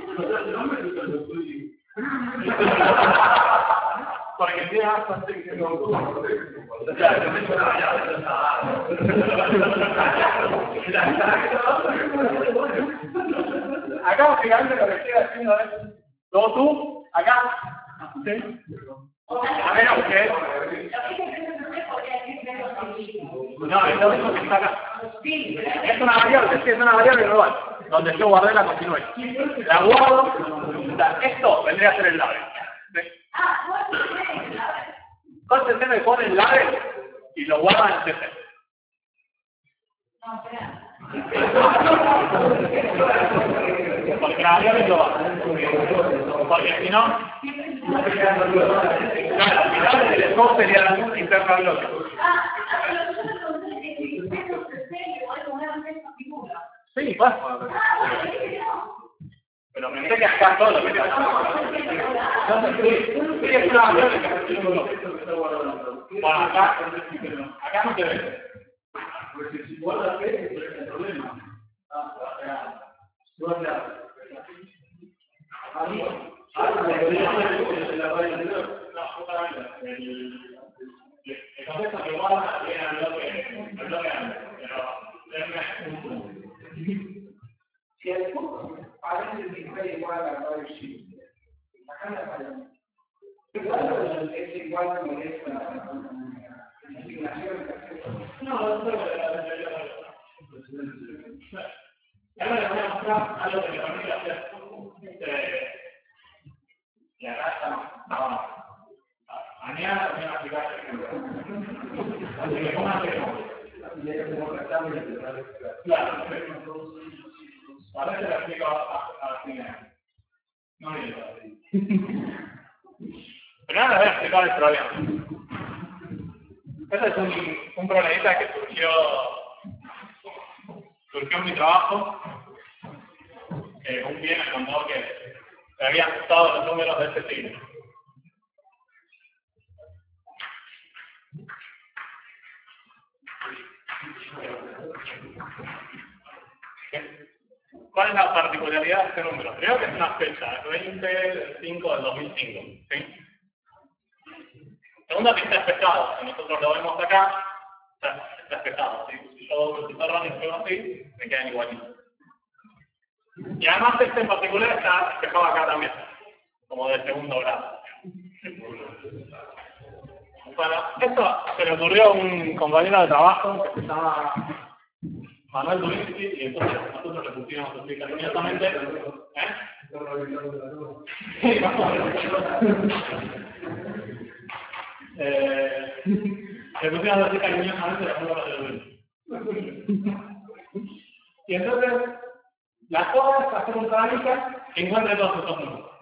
Porque tiene bastante que no. Acá gigante lo que estoy haciendo es todo tú, acá, ¿sí? A menos que no, entonces está acá. Sí, Es una variable, sí, es una variable global, donde yo guardé la continuidad. La guardo, o sea, esto vendría a ser el label. ¿Sí? ah, bueno, a ver. Entonces se me pone el label y lo guarda en C C. No, espera. Porque la variable es global. Porque si no, claro, al final el scope sería interno al bloque. Ah, lo que yo te pregunté es si esto se serie o algo una vez esta figura. Sí, pues. Ah, bueno, dije que no. Pero pensé que acá todo lo que te sí, sí, es una variable que recibe un bloque. Bueno, acá, acá no te ve. Porque si guarda P, es el problema. Ah, acá. Guarda. Ahí. Ahora me debería hacer la raya anterior. No, justamente. El, el concepto que guarda viene al bloque, al bloque antes, pero Si el punto parece que fue igual a la raya sí. Acá la raya. Igual es igual como esta designación. no, no, no, ahora les voy a mostrar algo que me permite hacer. Y acá estamos. Mañana voy a aplicar el ejemplo. Así que pongan claro, ahora se lo explico al final. No me digo. Pero ahora les voy a explicar el problema. Este es un, un problemita que surgió, surgió en mi trabajo. Eh, un día me contó que se habían ajustado los números de este signo. ¿Cuál es la particularidad de este número? Creo que es una fecha, el veinte de cinco del dos mil cinco. ¿Sí? Segundo, que está espejado. Si nosotros lo vemos acá, está, está espejado. ¿Sí? Si yo multiplico y pego así, me quedan igualitos. Y además este en particular está espejado acá también, como de segundo grado. Bueno, esto se le ocurrió a un compañero de trabajo que se llama Manuel Dubinsky, y entonces nosotros le pusimos así cariñosamente. ¿Eh? eh, le pusimos así cariñosamente los números de Dubinsky. Y entonces, la cosa es hacer un trámite que encuentre todos estos números.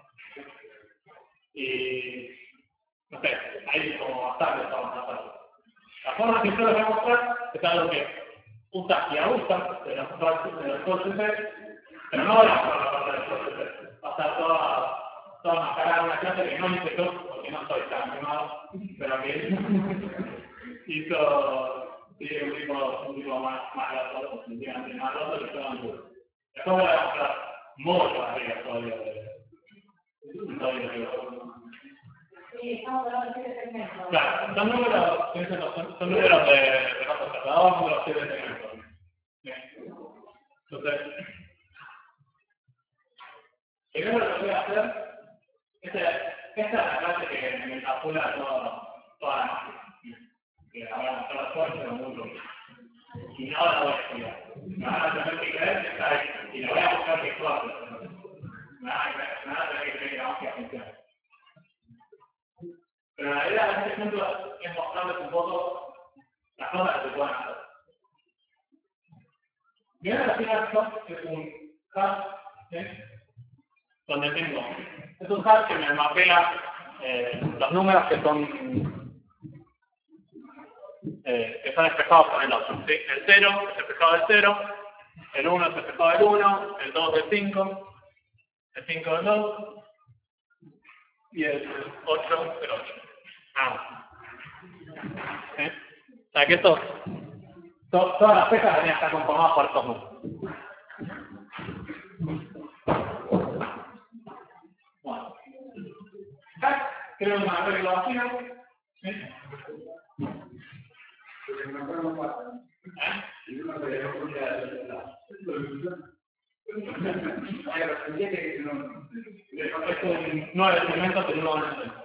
Y, no sé, ahí como bastante estamos bastante. La forma que yo les voy a mostrar es algo que usa y abusa de los códices, pero no voy a mostrar la parte del códice. Va a estar toda, toda mascarada en una clase que no hice yo, porque no soy tan animado, pero que hizo sí, un tipo, un tipo más, más gratoso, definitivamente más gratoso que yo antes. Después voy a mostrar mucho más rico el código de código de Sí, estamos hablando de siete segmentos. claro, son números, son, son números de, de los tratadores, números siete segmentos. Entonces, primero lo que voy a hacer, esta, esta es la clase que me encapsula toda, toda la máquina. Que la voy a mostrar después, pero muy rápido. Y no la voy a estudiar. Me van a tener que creer que está ahí. Y la voy a buscar que clase. Me van a tener que creer que la máquina funciona. Pero la idea de este ejemplo es mostrarles un poco las cosas que se pueden hacer. Bien, la final es un hash, ¿sí? Donde tengo, es un hash que me mapea eh, los números que son eh, que son espejados con el otro. ¿Sí? El cero es espejado del cero, el uno es espejado del uno, el dos del cinco, el cinco del dos y el ocho del ocho. Ah. ¿Sí? O sea que esto, to, todas las pesas deberían estar conformadas por estos números. Bueno. Acá creo una arreglo vacío. ¿Sí? Es un nueve segmentos que no van a hacer.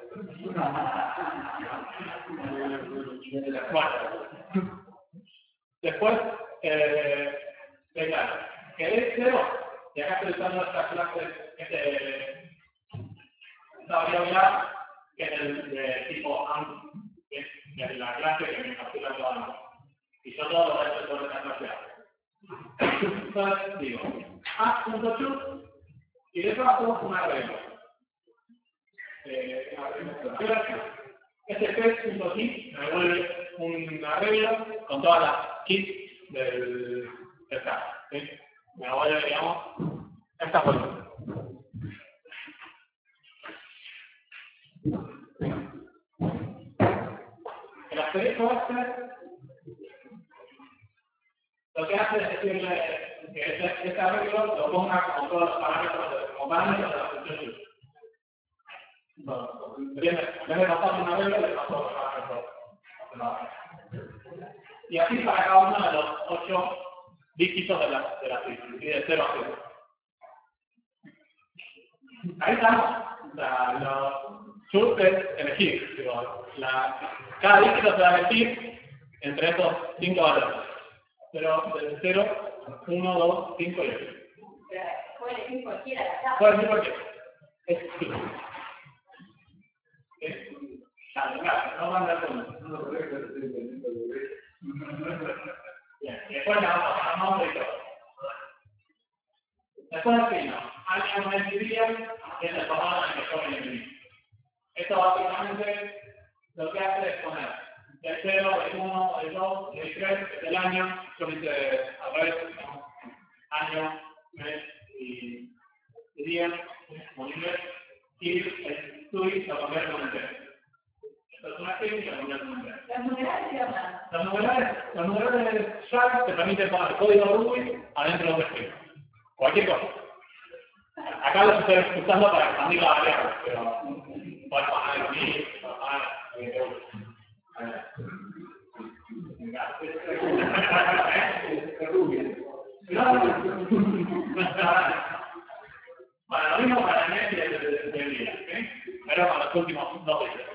Bueno. Después eh, claro, que de cero, y acá estoy usando esta clase, este, esta variable que es el de tipo AND, que es la clase que me encapsula toda la. Y yo todo lo he hecho sobre esta clase A. Entonces digo, A.choose y de paso una regla. Eh, este test.keys me devuelve un arreglo con todas las keys del stack. ¿Sí? Me devuelve, digamos, esta forma. El asterisco este lo que hace es decirle que este, este arreglo lo ponga con todos los parámetros, como parámetros de la función. No, en vez de pasar una regla, le paso otro parámetro. Y así para cada uno de los ocho dígitos de la de la función, y de cero a cero. Ahí estamos. La, los choose es elegir. Digo, la, cada dígito se va a elegir entre estos cinco valores. Pero desde cero, uno, dos, cinco y ocho. Puede elegir cualquiera de acá. Puede elegir cualquiera. Es sí. Claro, claro, no van a dar con. Bien, y después le vamos a nombre y todo. Después defino año, mes y día, que es el formato en el que yo me imprimí. Esto básicamente lo que hace es poner el cero, el uno, el dos, el tres, el año, yo me hice al revés, año, mes y, y día, como inglés, y el tweet lo convierte en un entero. Esto es una string y lo convierte en un entero. Las numerales se llaman. Los numerales, los numerales Sharp te permiten poner código Ruby adentro de un string. Cualquier cosa. Acá lo estoy usando para expandir la variable, pero bueno, para el mí, para para lo mismo para el mes y el día, pero para los últimos dos días.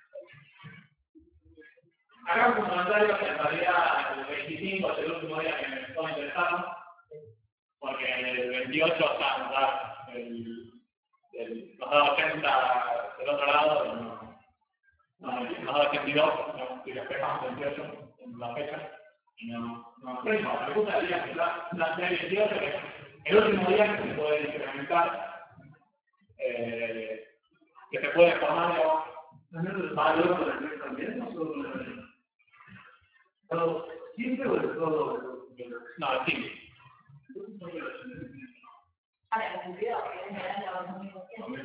Acá un comentario que en realidad el veinticinco es el último día que me estoy interesando, porque el veintiocho está en dar el, el, nos da ochenta del otro lado, y no, no, nos da ochenta y dos, no, si despejamos veintiocho en la fecha, y no, no, pero no, me gusta el día, la, la, la veintiocho, que es el último día que se puede incrementar, eh, que se puede formar, digamos, valor del mes también, no solo ¿todo simple o es todo? No, es simple. A ver, con cuidado, porque en general la vamos a mismo tiempo.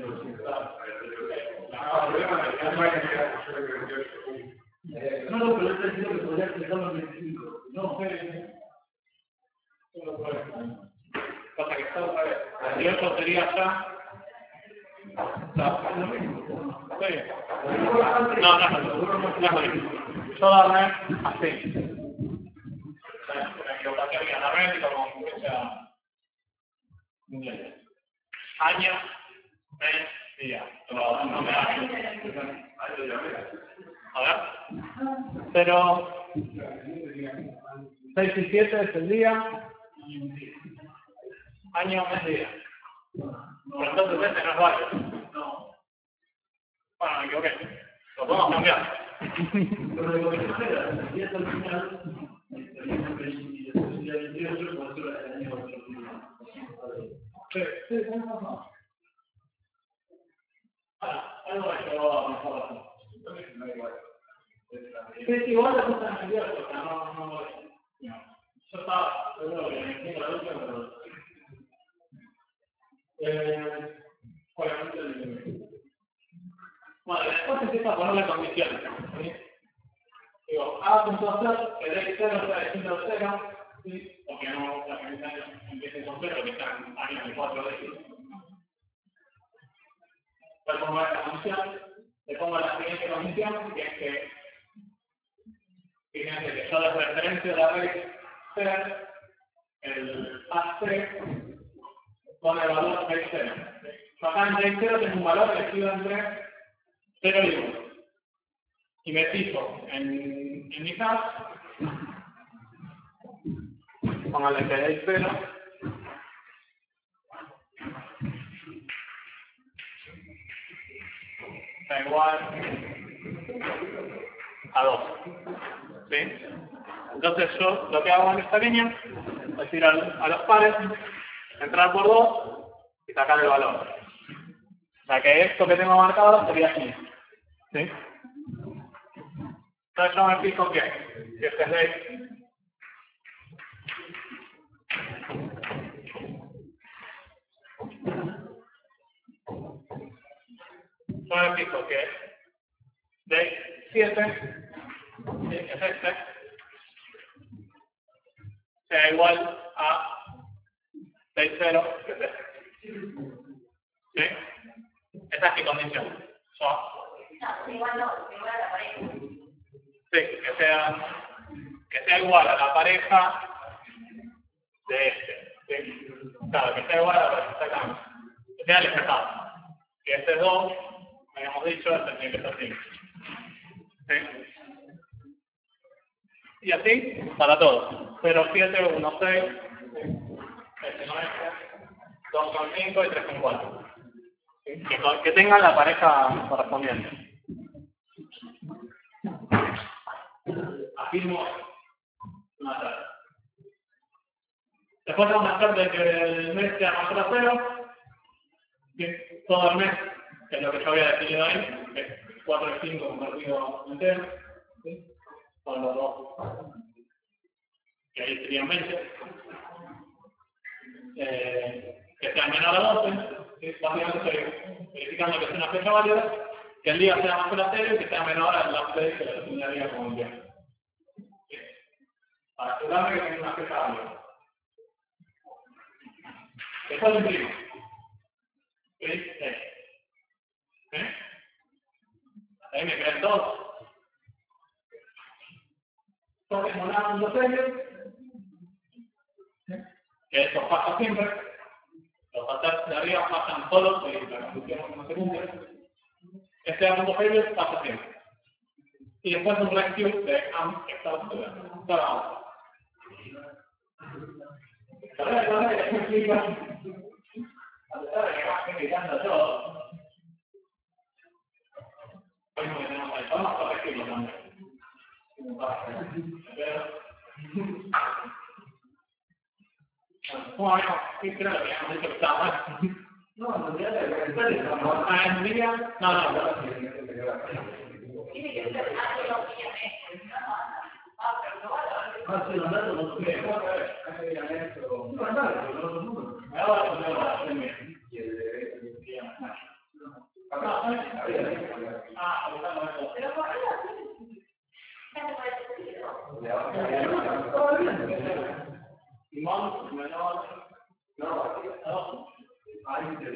No, no, pero está diciendo que podría explicarlo en veinticinco. No, pasa que está otra vez. veintiocho sería ya. No, no, no, no. Yo darme así. La equivocación que agarré como fecha inglés. Año, mes, día. Pero no me da. A ver. Pero seis y siete es el día. Año, mes, día. Pero entonces este no es válido. No. Bueno, me equivoqué. Lo podemos cambiar. pero lo que suceda, si es al final, y después el día veintiocho, por eso el año ocho. Sí, sí, sí, no, no. Ah, algo que yo mejor así. Sí, sí, igual le gusta en el día, porque no, no, no. Yo estaba seguro que me entiendo la lucha, pero. Eh, obviamente, el. Bueno, después empieza a ponerle condiciones. ¿Sí? Digo, A punto hacer que de cero sea distinto de cero, ¿sí? Porque no la condición empiece con cero, que están años de cuatro dígitos. Le pongo esta condición, le pongo la siguiente condición, que es que, fíjense que yo de referencia de la red ser, el A C pone el valor de cero. Yo acá en D cero tengo un valor elegido entre cero y uno. Y me fijo en, en mi caso Póngale que hay cero. Da igual a dos. ¿Sí? Entonces yo lo que hago en esta línea es ir al, a los pares, entrar por dos y sacar el valor. O sea que esto que tengo marcado sería aquí. ¿Sí? Entonces yo me fijo que, que este es de yo me fijo que de siete es este sea igual a seis cero. ¿Sí? Esa es mi condición. So, No, igual no, igual a la pareja. sí, que sea, que sea igual a la pareja de este. ¿Sí? Claro, que sea igual a la pareja, exactamente. Que sea el espejado. Que este es dos, habíamos dicho, este tiene que ser cinco. ¿Sí? Y así para todos. cero, siete, uno, seis, este no es, dos con cinco y tres con cuatro. ¿Sí? Que, que tengan la pareja correspondiente. Afirmo una tabla. Después vamos a hacer de que el mes sea mayor a cero. ¿Sí? Todo el mes, que es lo que yo había definido ahí, que es cuatro y cinco convertido entero. ¿Sí? Son los dos. Que ahí serían veinte. Eh, que sea menor a doce. ¿Sí? Básicamente estoy verificando que sea una fecha válida. Que el día sea mayor a cero y que sea menor a la fecha que la designaría como un día. ¿Sí? Para asegurarme que tenga una fecha válida. Después lo imprimo. ¿Sí? ¿Eh? ¿Eh? Ahí me quedan todos. Toques monadas en los sellos. Que eso pasa siempre. Los patas de arriba pasan solos y la conducción no se cumple. Este punto sellos pasa siempre. Y después un rescue de am que está observando. Vamos. Mirando todo. Vamos a corregirlo también. ¿Cómo habíamos? Sí, creo que habíamos dicho que estaba mal. No, no, ya te lo ah, en día. No, no, no. Tiene que ser algo que no ah, pero no vale. Ah, sí, los datos no sé. No, no, no, no. Me va a poner la primera. Ah, Pero por qué Simón, menor. No, no. Ahí te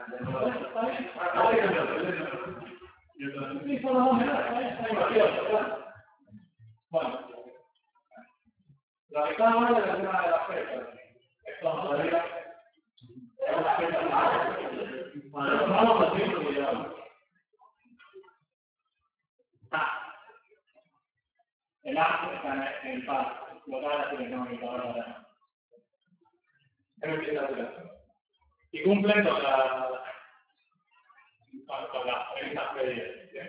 Sí, son los dos menores. Bueno. La que está mal es la de las fechas. Esto no sabía. Es una fecha mala. Bueno, vamos a hacer cuidado. Ah. El A está en el par. Lo que ahora sí que tengo que acabar ahora. Él empieza a hacer. Y cumplen con la con, con las premisas previas.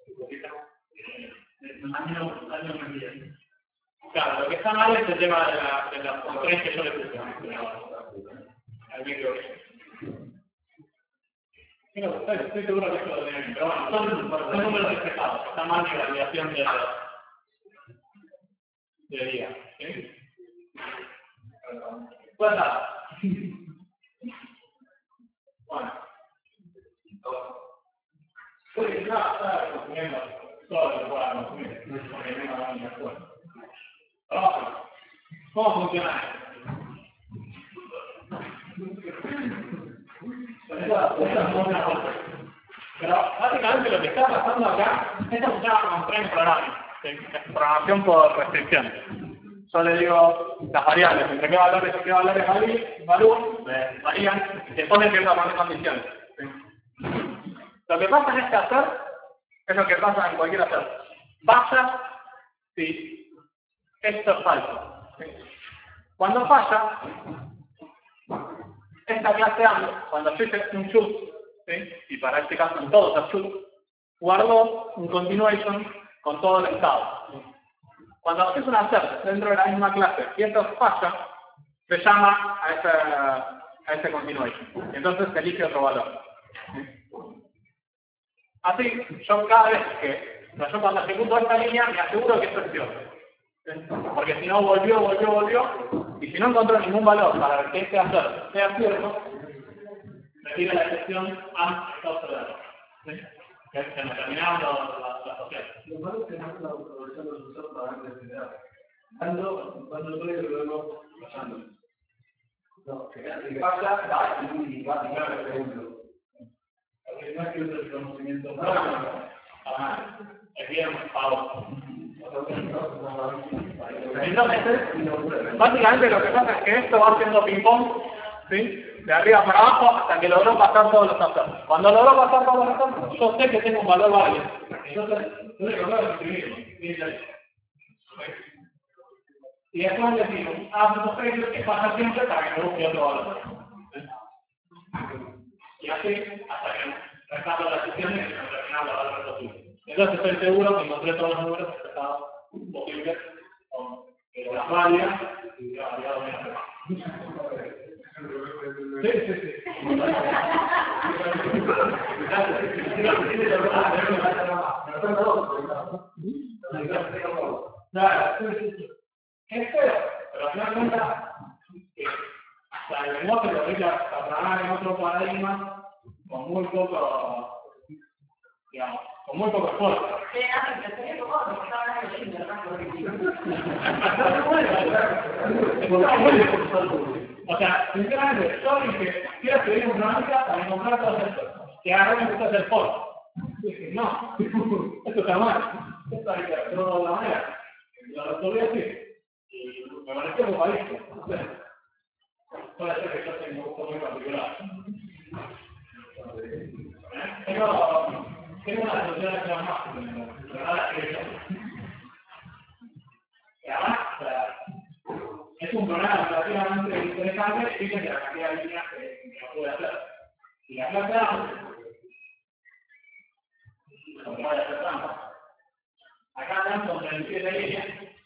Año, año previas. Claro, lo que está mal es el tema de la, de las controles que yo le puse al micro. Pero estoy, estoy seguro que esto lo tienen, pero bueno, son, son números despejados. Está mal la validación de de día. ¿Sí? Pues nada. Bueno. Sí, no, está consumiendo todo lo que pueda consumir. Porque no va a venir después. Trabajo. ¿Cómo funciona esto? Pero básicamente lo que está pasando acá, esto se llama constraint programming, programación por restricción. Yo le digo las variables, entre qué valores y qué valores valúan, varían, y se ponen ciertas condiciones. Lo que pasa en este hacer es lo que pasa en cualquier hacer. Pasa si esto es falso. Cuando falla, esta clase A, cuando yo hice un shoot, ¿sí? Y para este caso en todos los shoot, guardó un continuation con todo el estado. ¿Sí? Cuando haces un assert dentro de la misma clase y esto falla, se llama a ese, a ese continuation. Entonces se elige otro valor. ¿Sí? Así, yo cada vez que, o sea, yo cuando ejecuto esta línea me aseguro que esto es cierto. ¿Sí? Porque si no volvió, volvió, volvió, y si no encontró ningún valor para que este assert sea cierto, me tira la excepción a causa de error. ¿Sí? Que se me terminaron las opciones. Lo malo es que no se aprovechan los usuarios para darle generar. Dando, cuando yo le luego pasando. No, que pasa, da y va a llegar el segundo. Porque no es que usa el conocimiento. No, no, no. Ah, es bien pago. Entonces, básicamente lo que pasa es que esto va haciendo ping-pong, ¿sí? De arriba para abajo hasta que logró pasar todos los assets. Cuando logró pasar todos los assets, yo sé que tengo un valor válido. Entonces, yo le logro escribirlo. Y después le digo, ah, no sé, que pasa siempre para que me busque otro valor. Y así, hasta que rescato las sesiones y me terminamos la valor posible. Entonces estoy seguro que encontré todos los números que estaban posibles con las válidas y la variedad de Sí, sí, sí. Claro, es feo, pero al final cuenta que el lenguaje lo voy a programar en otro paradigma con muy poco, digamos, con muy poco esfuerzo. O sea, sinceramente, yo dije, quiero escribir una programática para encontrar todas estas cosas. Que ahora me gusta hacer for. Dije, no, esto está mal. Esto hay que hacerlo de otra manera. Lo resolví así. Y me pareció muy parecido. No sé. Puede ser que yo tenga un gusto muy particular. Tengo, tengo una solución que se llama más. Y además, o sea, es un programa relativamente interesante y tiene la cantidad de líneas que, que puede hacer. Y la clase A, como voy a hacer trampa, acá están con treinta y siete líneas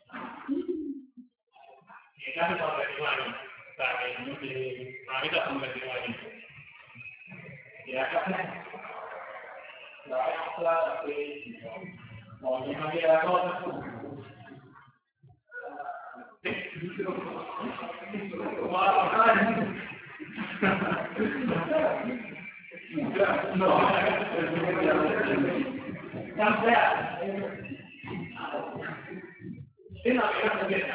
y en clase son veintinueve líneas. O sea, que para mí son veintinueve líneas. Y la clase la voy a mostrar así, como que no queda la cosa. No, tan fea. Tiene una cosa que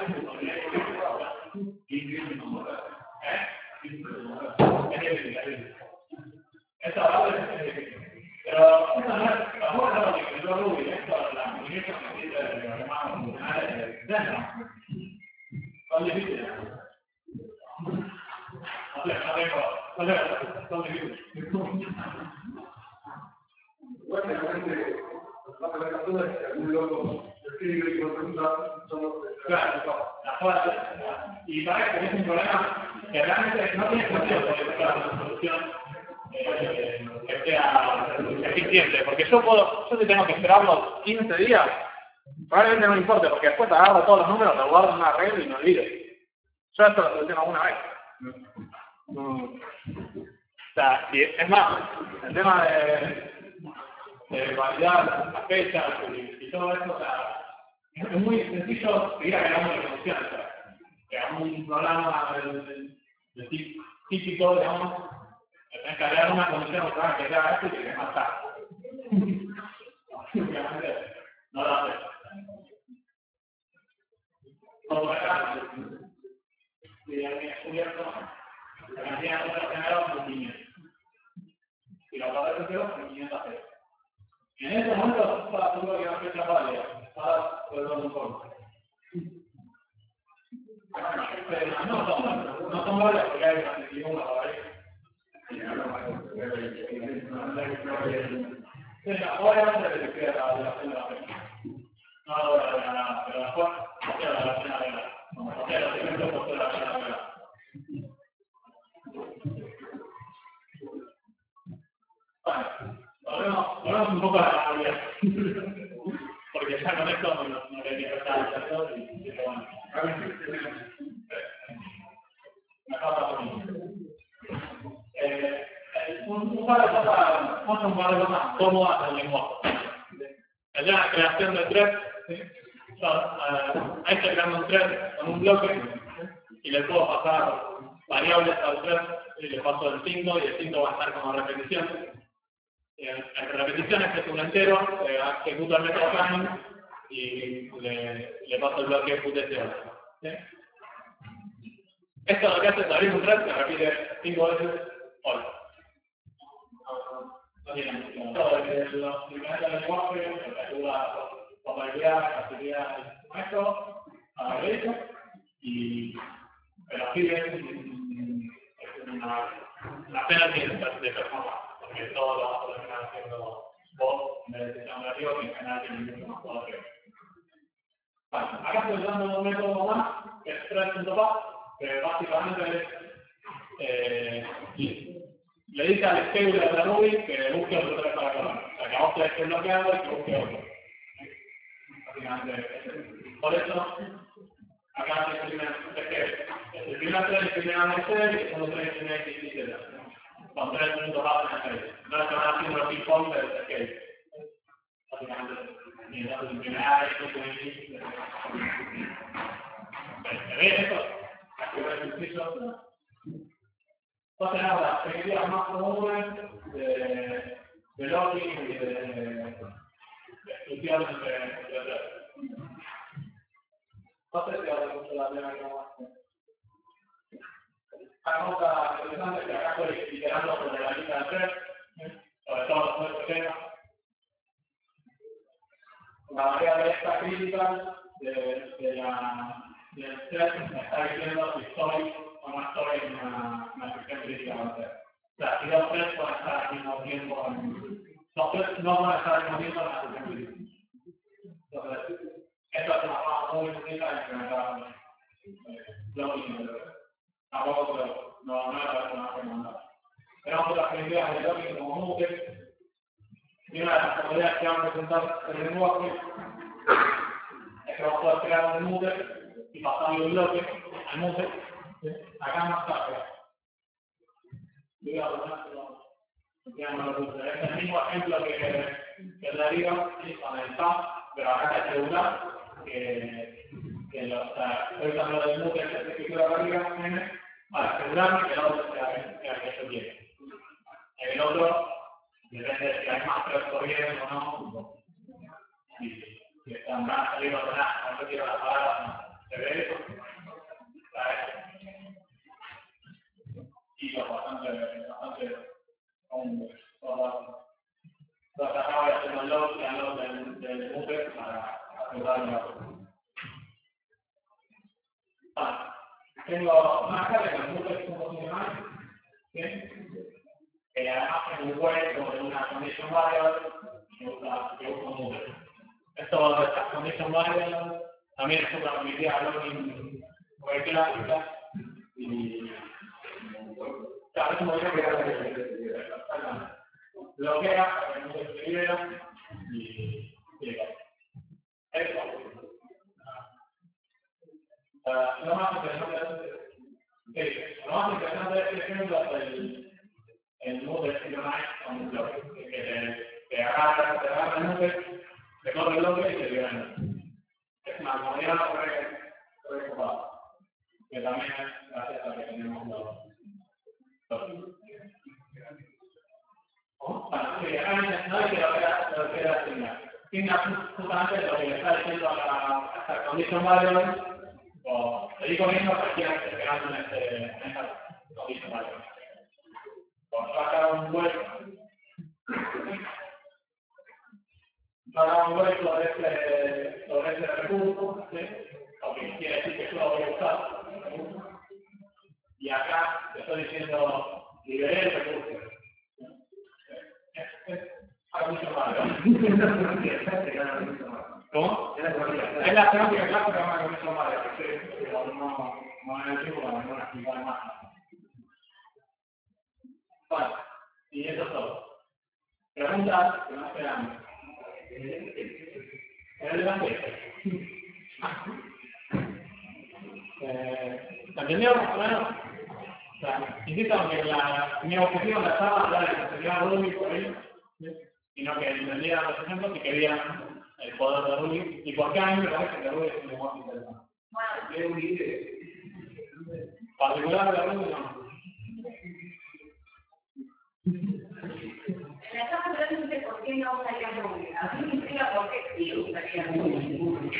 es esta base es pero esta no es la forma de que yo Ruby, esto la comunicación que tiene de los demás funcionales de son difíciles. No sé, no tengo, no sé, son difíciles. Básicamente, la plataforma es que algún loco escribe y consulta son los claro, las cosas. Y parece que es un problema que realmente no tiene sentido porque es una solución eh, que sea eficiente. Porque yo puedo, yo si tengo que esperar los quince días, probablemente no me importe, porque después agarro todos los números, los guardo en una red y me olvido. Yo esto lo soluciono alguna vez. Mm. O sea, y es más, el tema de, de validar las fechas y, y todo eso, o sea, es, es muy sencillo seguir agregando resoluciones. O sea, que a un programa de, de, de tip, típico, digamos, tenés que agregar una condición al programa que haga esto y que más tarde. Obviamente, no lo hace. Todo acá, y ya he descubierto la cantidad de cosas generadas son quinientas. Y la otra vez son quinientas pesos. En ese momento estaba seguro que iba a ser una válida. Estaba perdón un poco. Pero no son, no son válidas porque hay una ninguna por ahí. Obviamente le queda la relación de la fecha. No lo voy a ver nada, pero después, no queda la relación de la fecha. Como no queda la fecha, pues la Bueno, volvemos, volvemos un poco a la realidad. Porque ya con esto no, no, no quería prestar atención y dije, bueno, me falta poquito. Eh, un, un par de cosas, vamos a un par de cosas cómodas del lenguaje. Allá la creación de thread, ¿sí? Yo, uh, ahí estoy creando un thread con un bloque y le puedo pasar variables al thread y le paso el signo y el signo va a estar como repetición. Entre repeticiones es un entero, eh, ejecuto el método running y le, le paso el bloque putSeo. ¿Sí? Esto lo que hace es abrir un thread que repite cinco veces hola. No tiene mucho. Todo desde los instrumentos del lenguaje, que te ayuda a probabilidad, facilidad, esto, a la derecha, y pero sí es, es una, una pena de, de performance, porque todo lo vas a terminar haciendo vos en vez de ser un nativo que en general tiene mucho más poder que vos. Vale, acá estoy usando un método más, que es thread.path, que básicamente es eh, le dice al scheduler de Ruby que busque otro thread para correr. O sea, que a vos te esté bloqueado y que busque otro. Por eso, acá se primer, es que el primer thread es primer A C y el segundo thread es primer X Y Z. Con tres puntos bases en el no se van haciendo los ping-pong del scale. Básicamente, y entonces el primer A, el segundo X, ¿se ve esto? Aquí ves el piso. Entonces, ahora, las perspectivas más comunes de, de login y de, de exclusión entre threads. No sé si vale mucho la pena que más. Una cosa interesante es que acá estoy iterando sobre la lista de threads, sobre todo los threads pequeños. La variable esta crítica de, de la, del thread me está diciendo si estoy o no estoy en una, una sección crítica del thread. O sea, si dos threads pueden estar al mismo tiempo en... Los threads no pueden estar al mismo tiempo en la sección crítica. Entonces, esto es una forma muy única de implementar login. Tampoco, pero no, no me parece una recomendada. Tenemos otras perspectivas de login como Mute. Y una de las comodidades que vamos a presentar en el lenguaje es que vamos a poder crear un Mute y pasarle un bloque al Mute acá más tarde. Yo voy a ponerlo, ya no lo puse. Es el mismo ejemplo que, que el de arriba, ¿sí? Con el path, pero acá es regular, que, que lo, o sea, estoy usando el Mute que se escribe acá arriba, ¿sí? Para asegurarme que el otro sea el que yo quiero. En el otro, depende de si hay más threads corriendo o no. Si, si están más arriba o nada, no quiero la palabra, se ve eso. Y lo bastante, bastante común. Entonces acá voy a hacer un log y un log del, del Mute para asegurarme. Vale. Tengo una carga en el Mute punto funcional, ¿sí? Que además en un web o en una condition variable que usa, que usa Mute. Esto de estas condition variables también es una primitiva login web clásica y claro, es un modelo que bloquea para que no se escribiera y llega. Eso. Uh, lo más interesante es lo más interesante de este ejemplo es el el Mute Synchronize con un bloque, que te, te agarra, te agarra el Mute, te corre el bloque y te libera. Es una comodidad preocupada, que también es gracias a que tenemos los bloques. Bueno, sí, acá no hay que lo que era Signa. Signa justamente lo que le está diciendo a esta condition variable, o seguir comiendo cualquiera que esté pegando en, este, en esta condition variable. Cuando saca un hueco, saca un hueco sobre este, sobre este recurso, ¿sí? Lo que quiere decir que yo lo voy a usar. Y acá te estoy diciendo, liberé el recurso. Es, es algo mucho más. ¿Cómo? Es la temática clásica de una comisión más. No, no, no es el tiempo para no explicar más. Bueno, y eso es todo. Preguntas que no sean. ¿Es delante? Eh, ¿Entendió más o menos? O sea, insisto que la, mi objetivo en la charla era que enseñara Rubik por ahí, ¿sí? Sino que entendieran los ejemplos y que vieran el poder de Rubik. Y por qué a mí me parece que Rubik es un lenguaje interesante. Particular de Rubik no. En la etapa de no sé por qué no usaría Rubik. A mí me explica por qué sí usaría Rubik.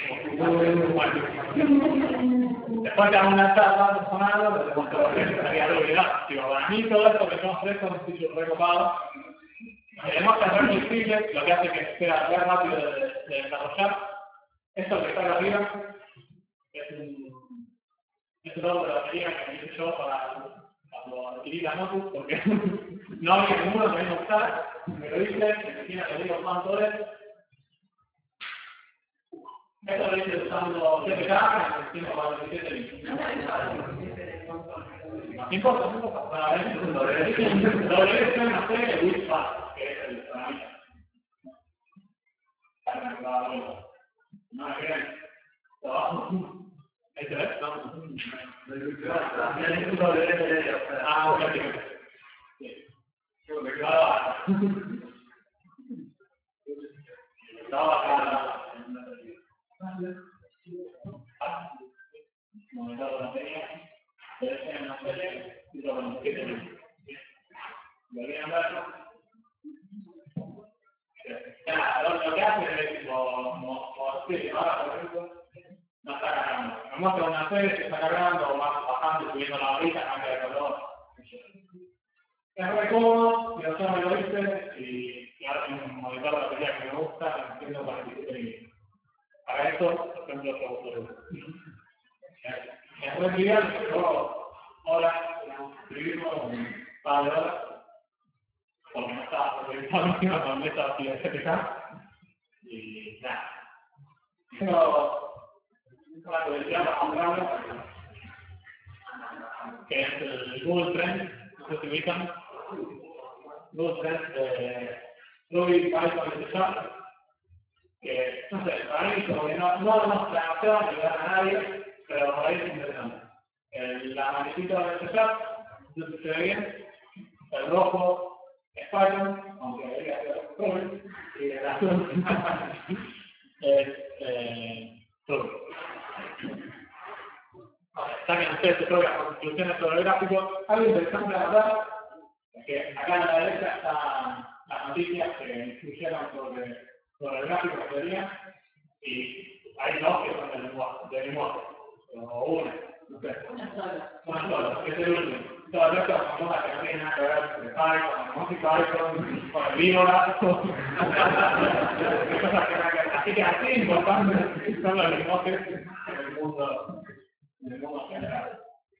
Después de una charla personal, donde te muestro por qué usaría Rubik. Digo, para mí todo esto que estamos frescos es un sitio recopado. Tenemos que hacer muy simple, lo que hace que sea muy rápido de, de desarrollar. Esto que está acá arriba es un es un logro de la batería que hice yo para cuando adquirí la notebook, porque no había ninguno que me usar. Me lo hice, me tiene que digo cuánto es. Esto lo hice usando C P K en el ciento cuarenta y siete bits. No importa, no importa. Para ver, W S no sé, el bit fast, que es el tsunami. No me creen. Trabajo. ¿Ahí se ve? No. Ah, ok. Sí. Estaba acá. Monitor de batería. Derecha en la serie. Y lo con siete mil. ¿Volvían a verlo? Lo que hace es tipo, sí, ahora por ejemplo, no está cargando. Me muestra una serie que está cargando, o va bajando, subiendo la barrita, cambia de color. Es re cómodo, y yo me lo hice, y ahora tengo un monitor de batería que me gusta, en ciento cuarenta y siete mil. Para esto, por ejemplo, lo uso. Después de ideal, yo ahora escribimos un par de horas, porque no estaba autorizado encima con esta actividad de C P K, y nada. Tengo una colección para comprarlo, que es el Google Trends, no sé si ubican, Google Trends de Rubik, Python y C Sharp, que, no sé, para mí como que no, no nos planación ni a nadie, pero por ahí es interesante. El, la manecita de C Sharp, no sé si se ve bien, el rojo es Python, aunque debería ser Rubik, y el azul es eh, Rubik. Saquen ustedes sus propias conclusiones sobre el gráfico. Algo interesante, la verdad, es que acá a la derecha están las noticias que incluyeron sobre, sobre el gráfico que teoría, y hay dos que son del lenguaje, del lenguaje, o una, no sé, una sola, que es el último. Todo el resto son cosas que no tienen nada que ver con el Python, con el Python, con el Víbora, así que así importantes son los lenguajes del mundo. En el mundo general.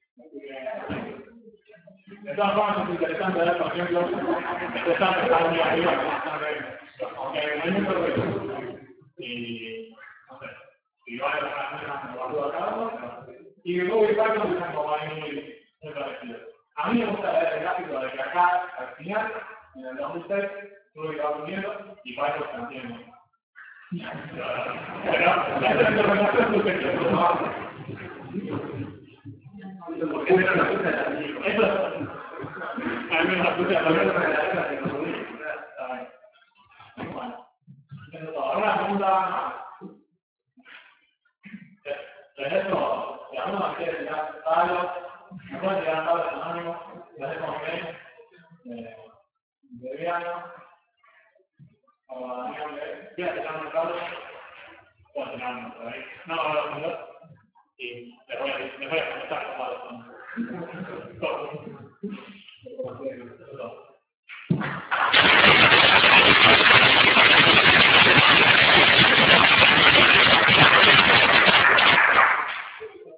De todas formas, es interesante ver, por ejemplo, empezar a estar muy arriba, aunque hay mucho ruido. Y, no sé, si vale la pena, me lo a cada uno. Y luego y Python están como ahí muy, muy parecidos. A mí me gusta ver el gráfico de que acá, al final, en el dos mil seis, Ruby va subiendo y Python se mantiene. Pero, la interpretación es subjetiva. ¿Por qué no la puse a la Eso a mí me la puse a la Bueno, ahora una pregunta. De eso, si alguno quiere tirar tablas, me pueden tirar tablas anónimos, las dejo bien, de Viano, o Daniel, ¿quieres tirar una tabla? Puedo tirar una por ahí. No, no, no, no. Y les voy a, les voy a contestar como a los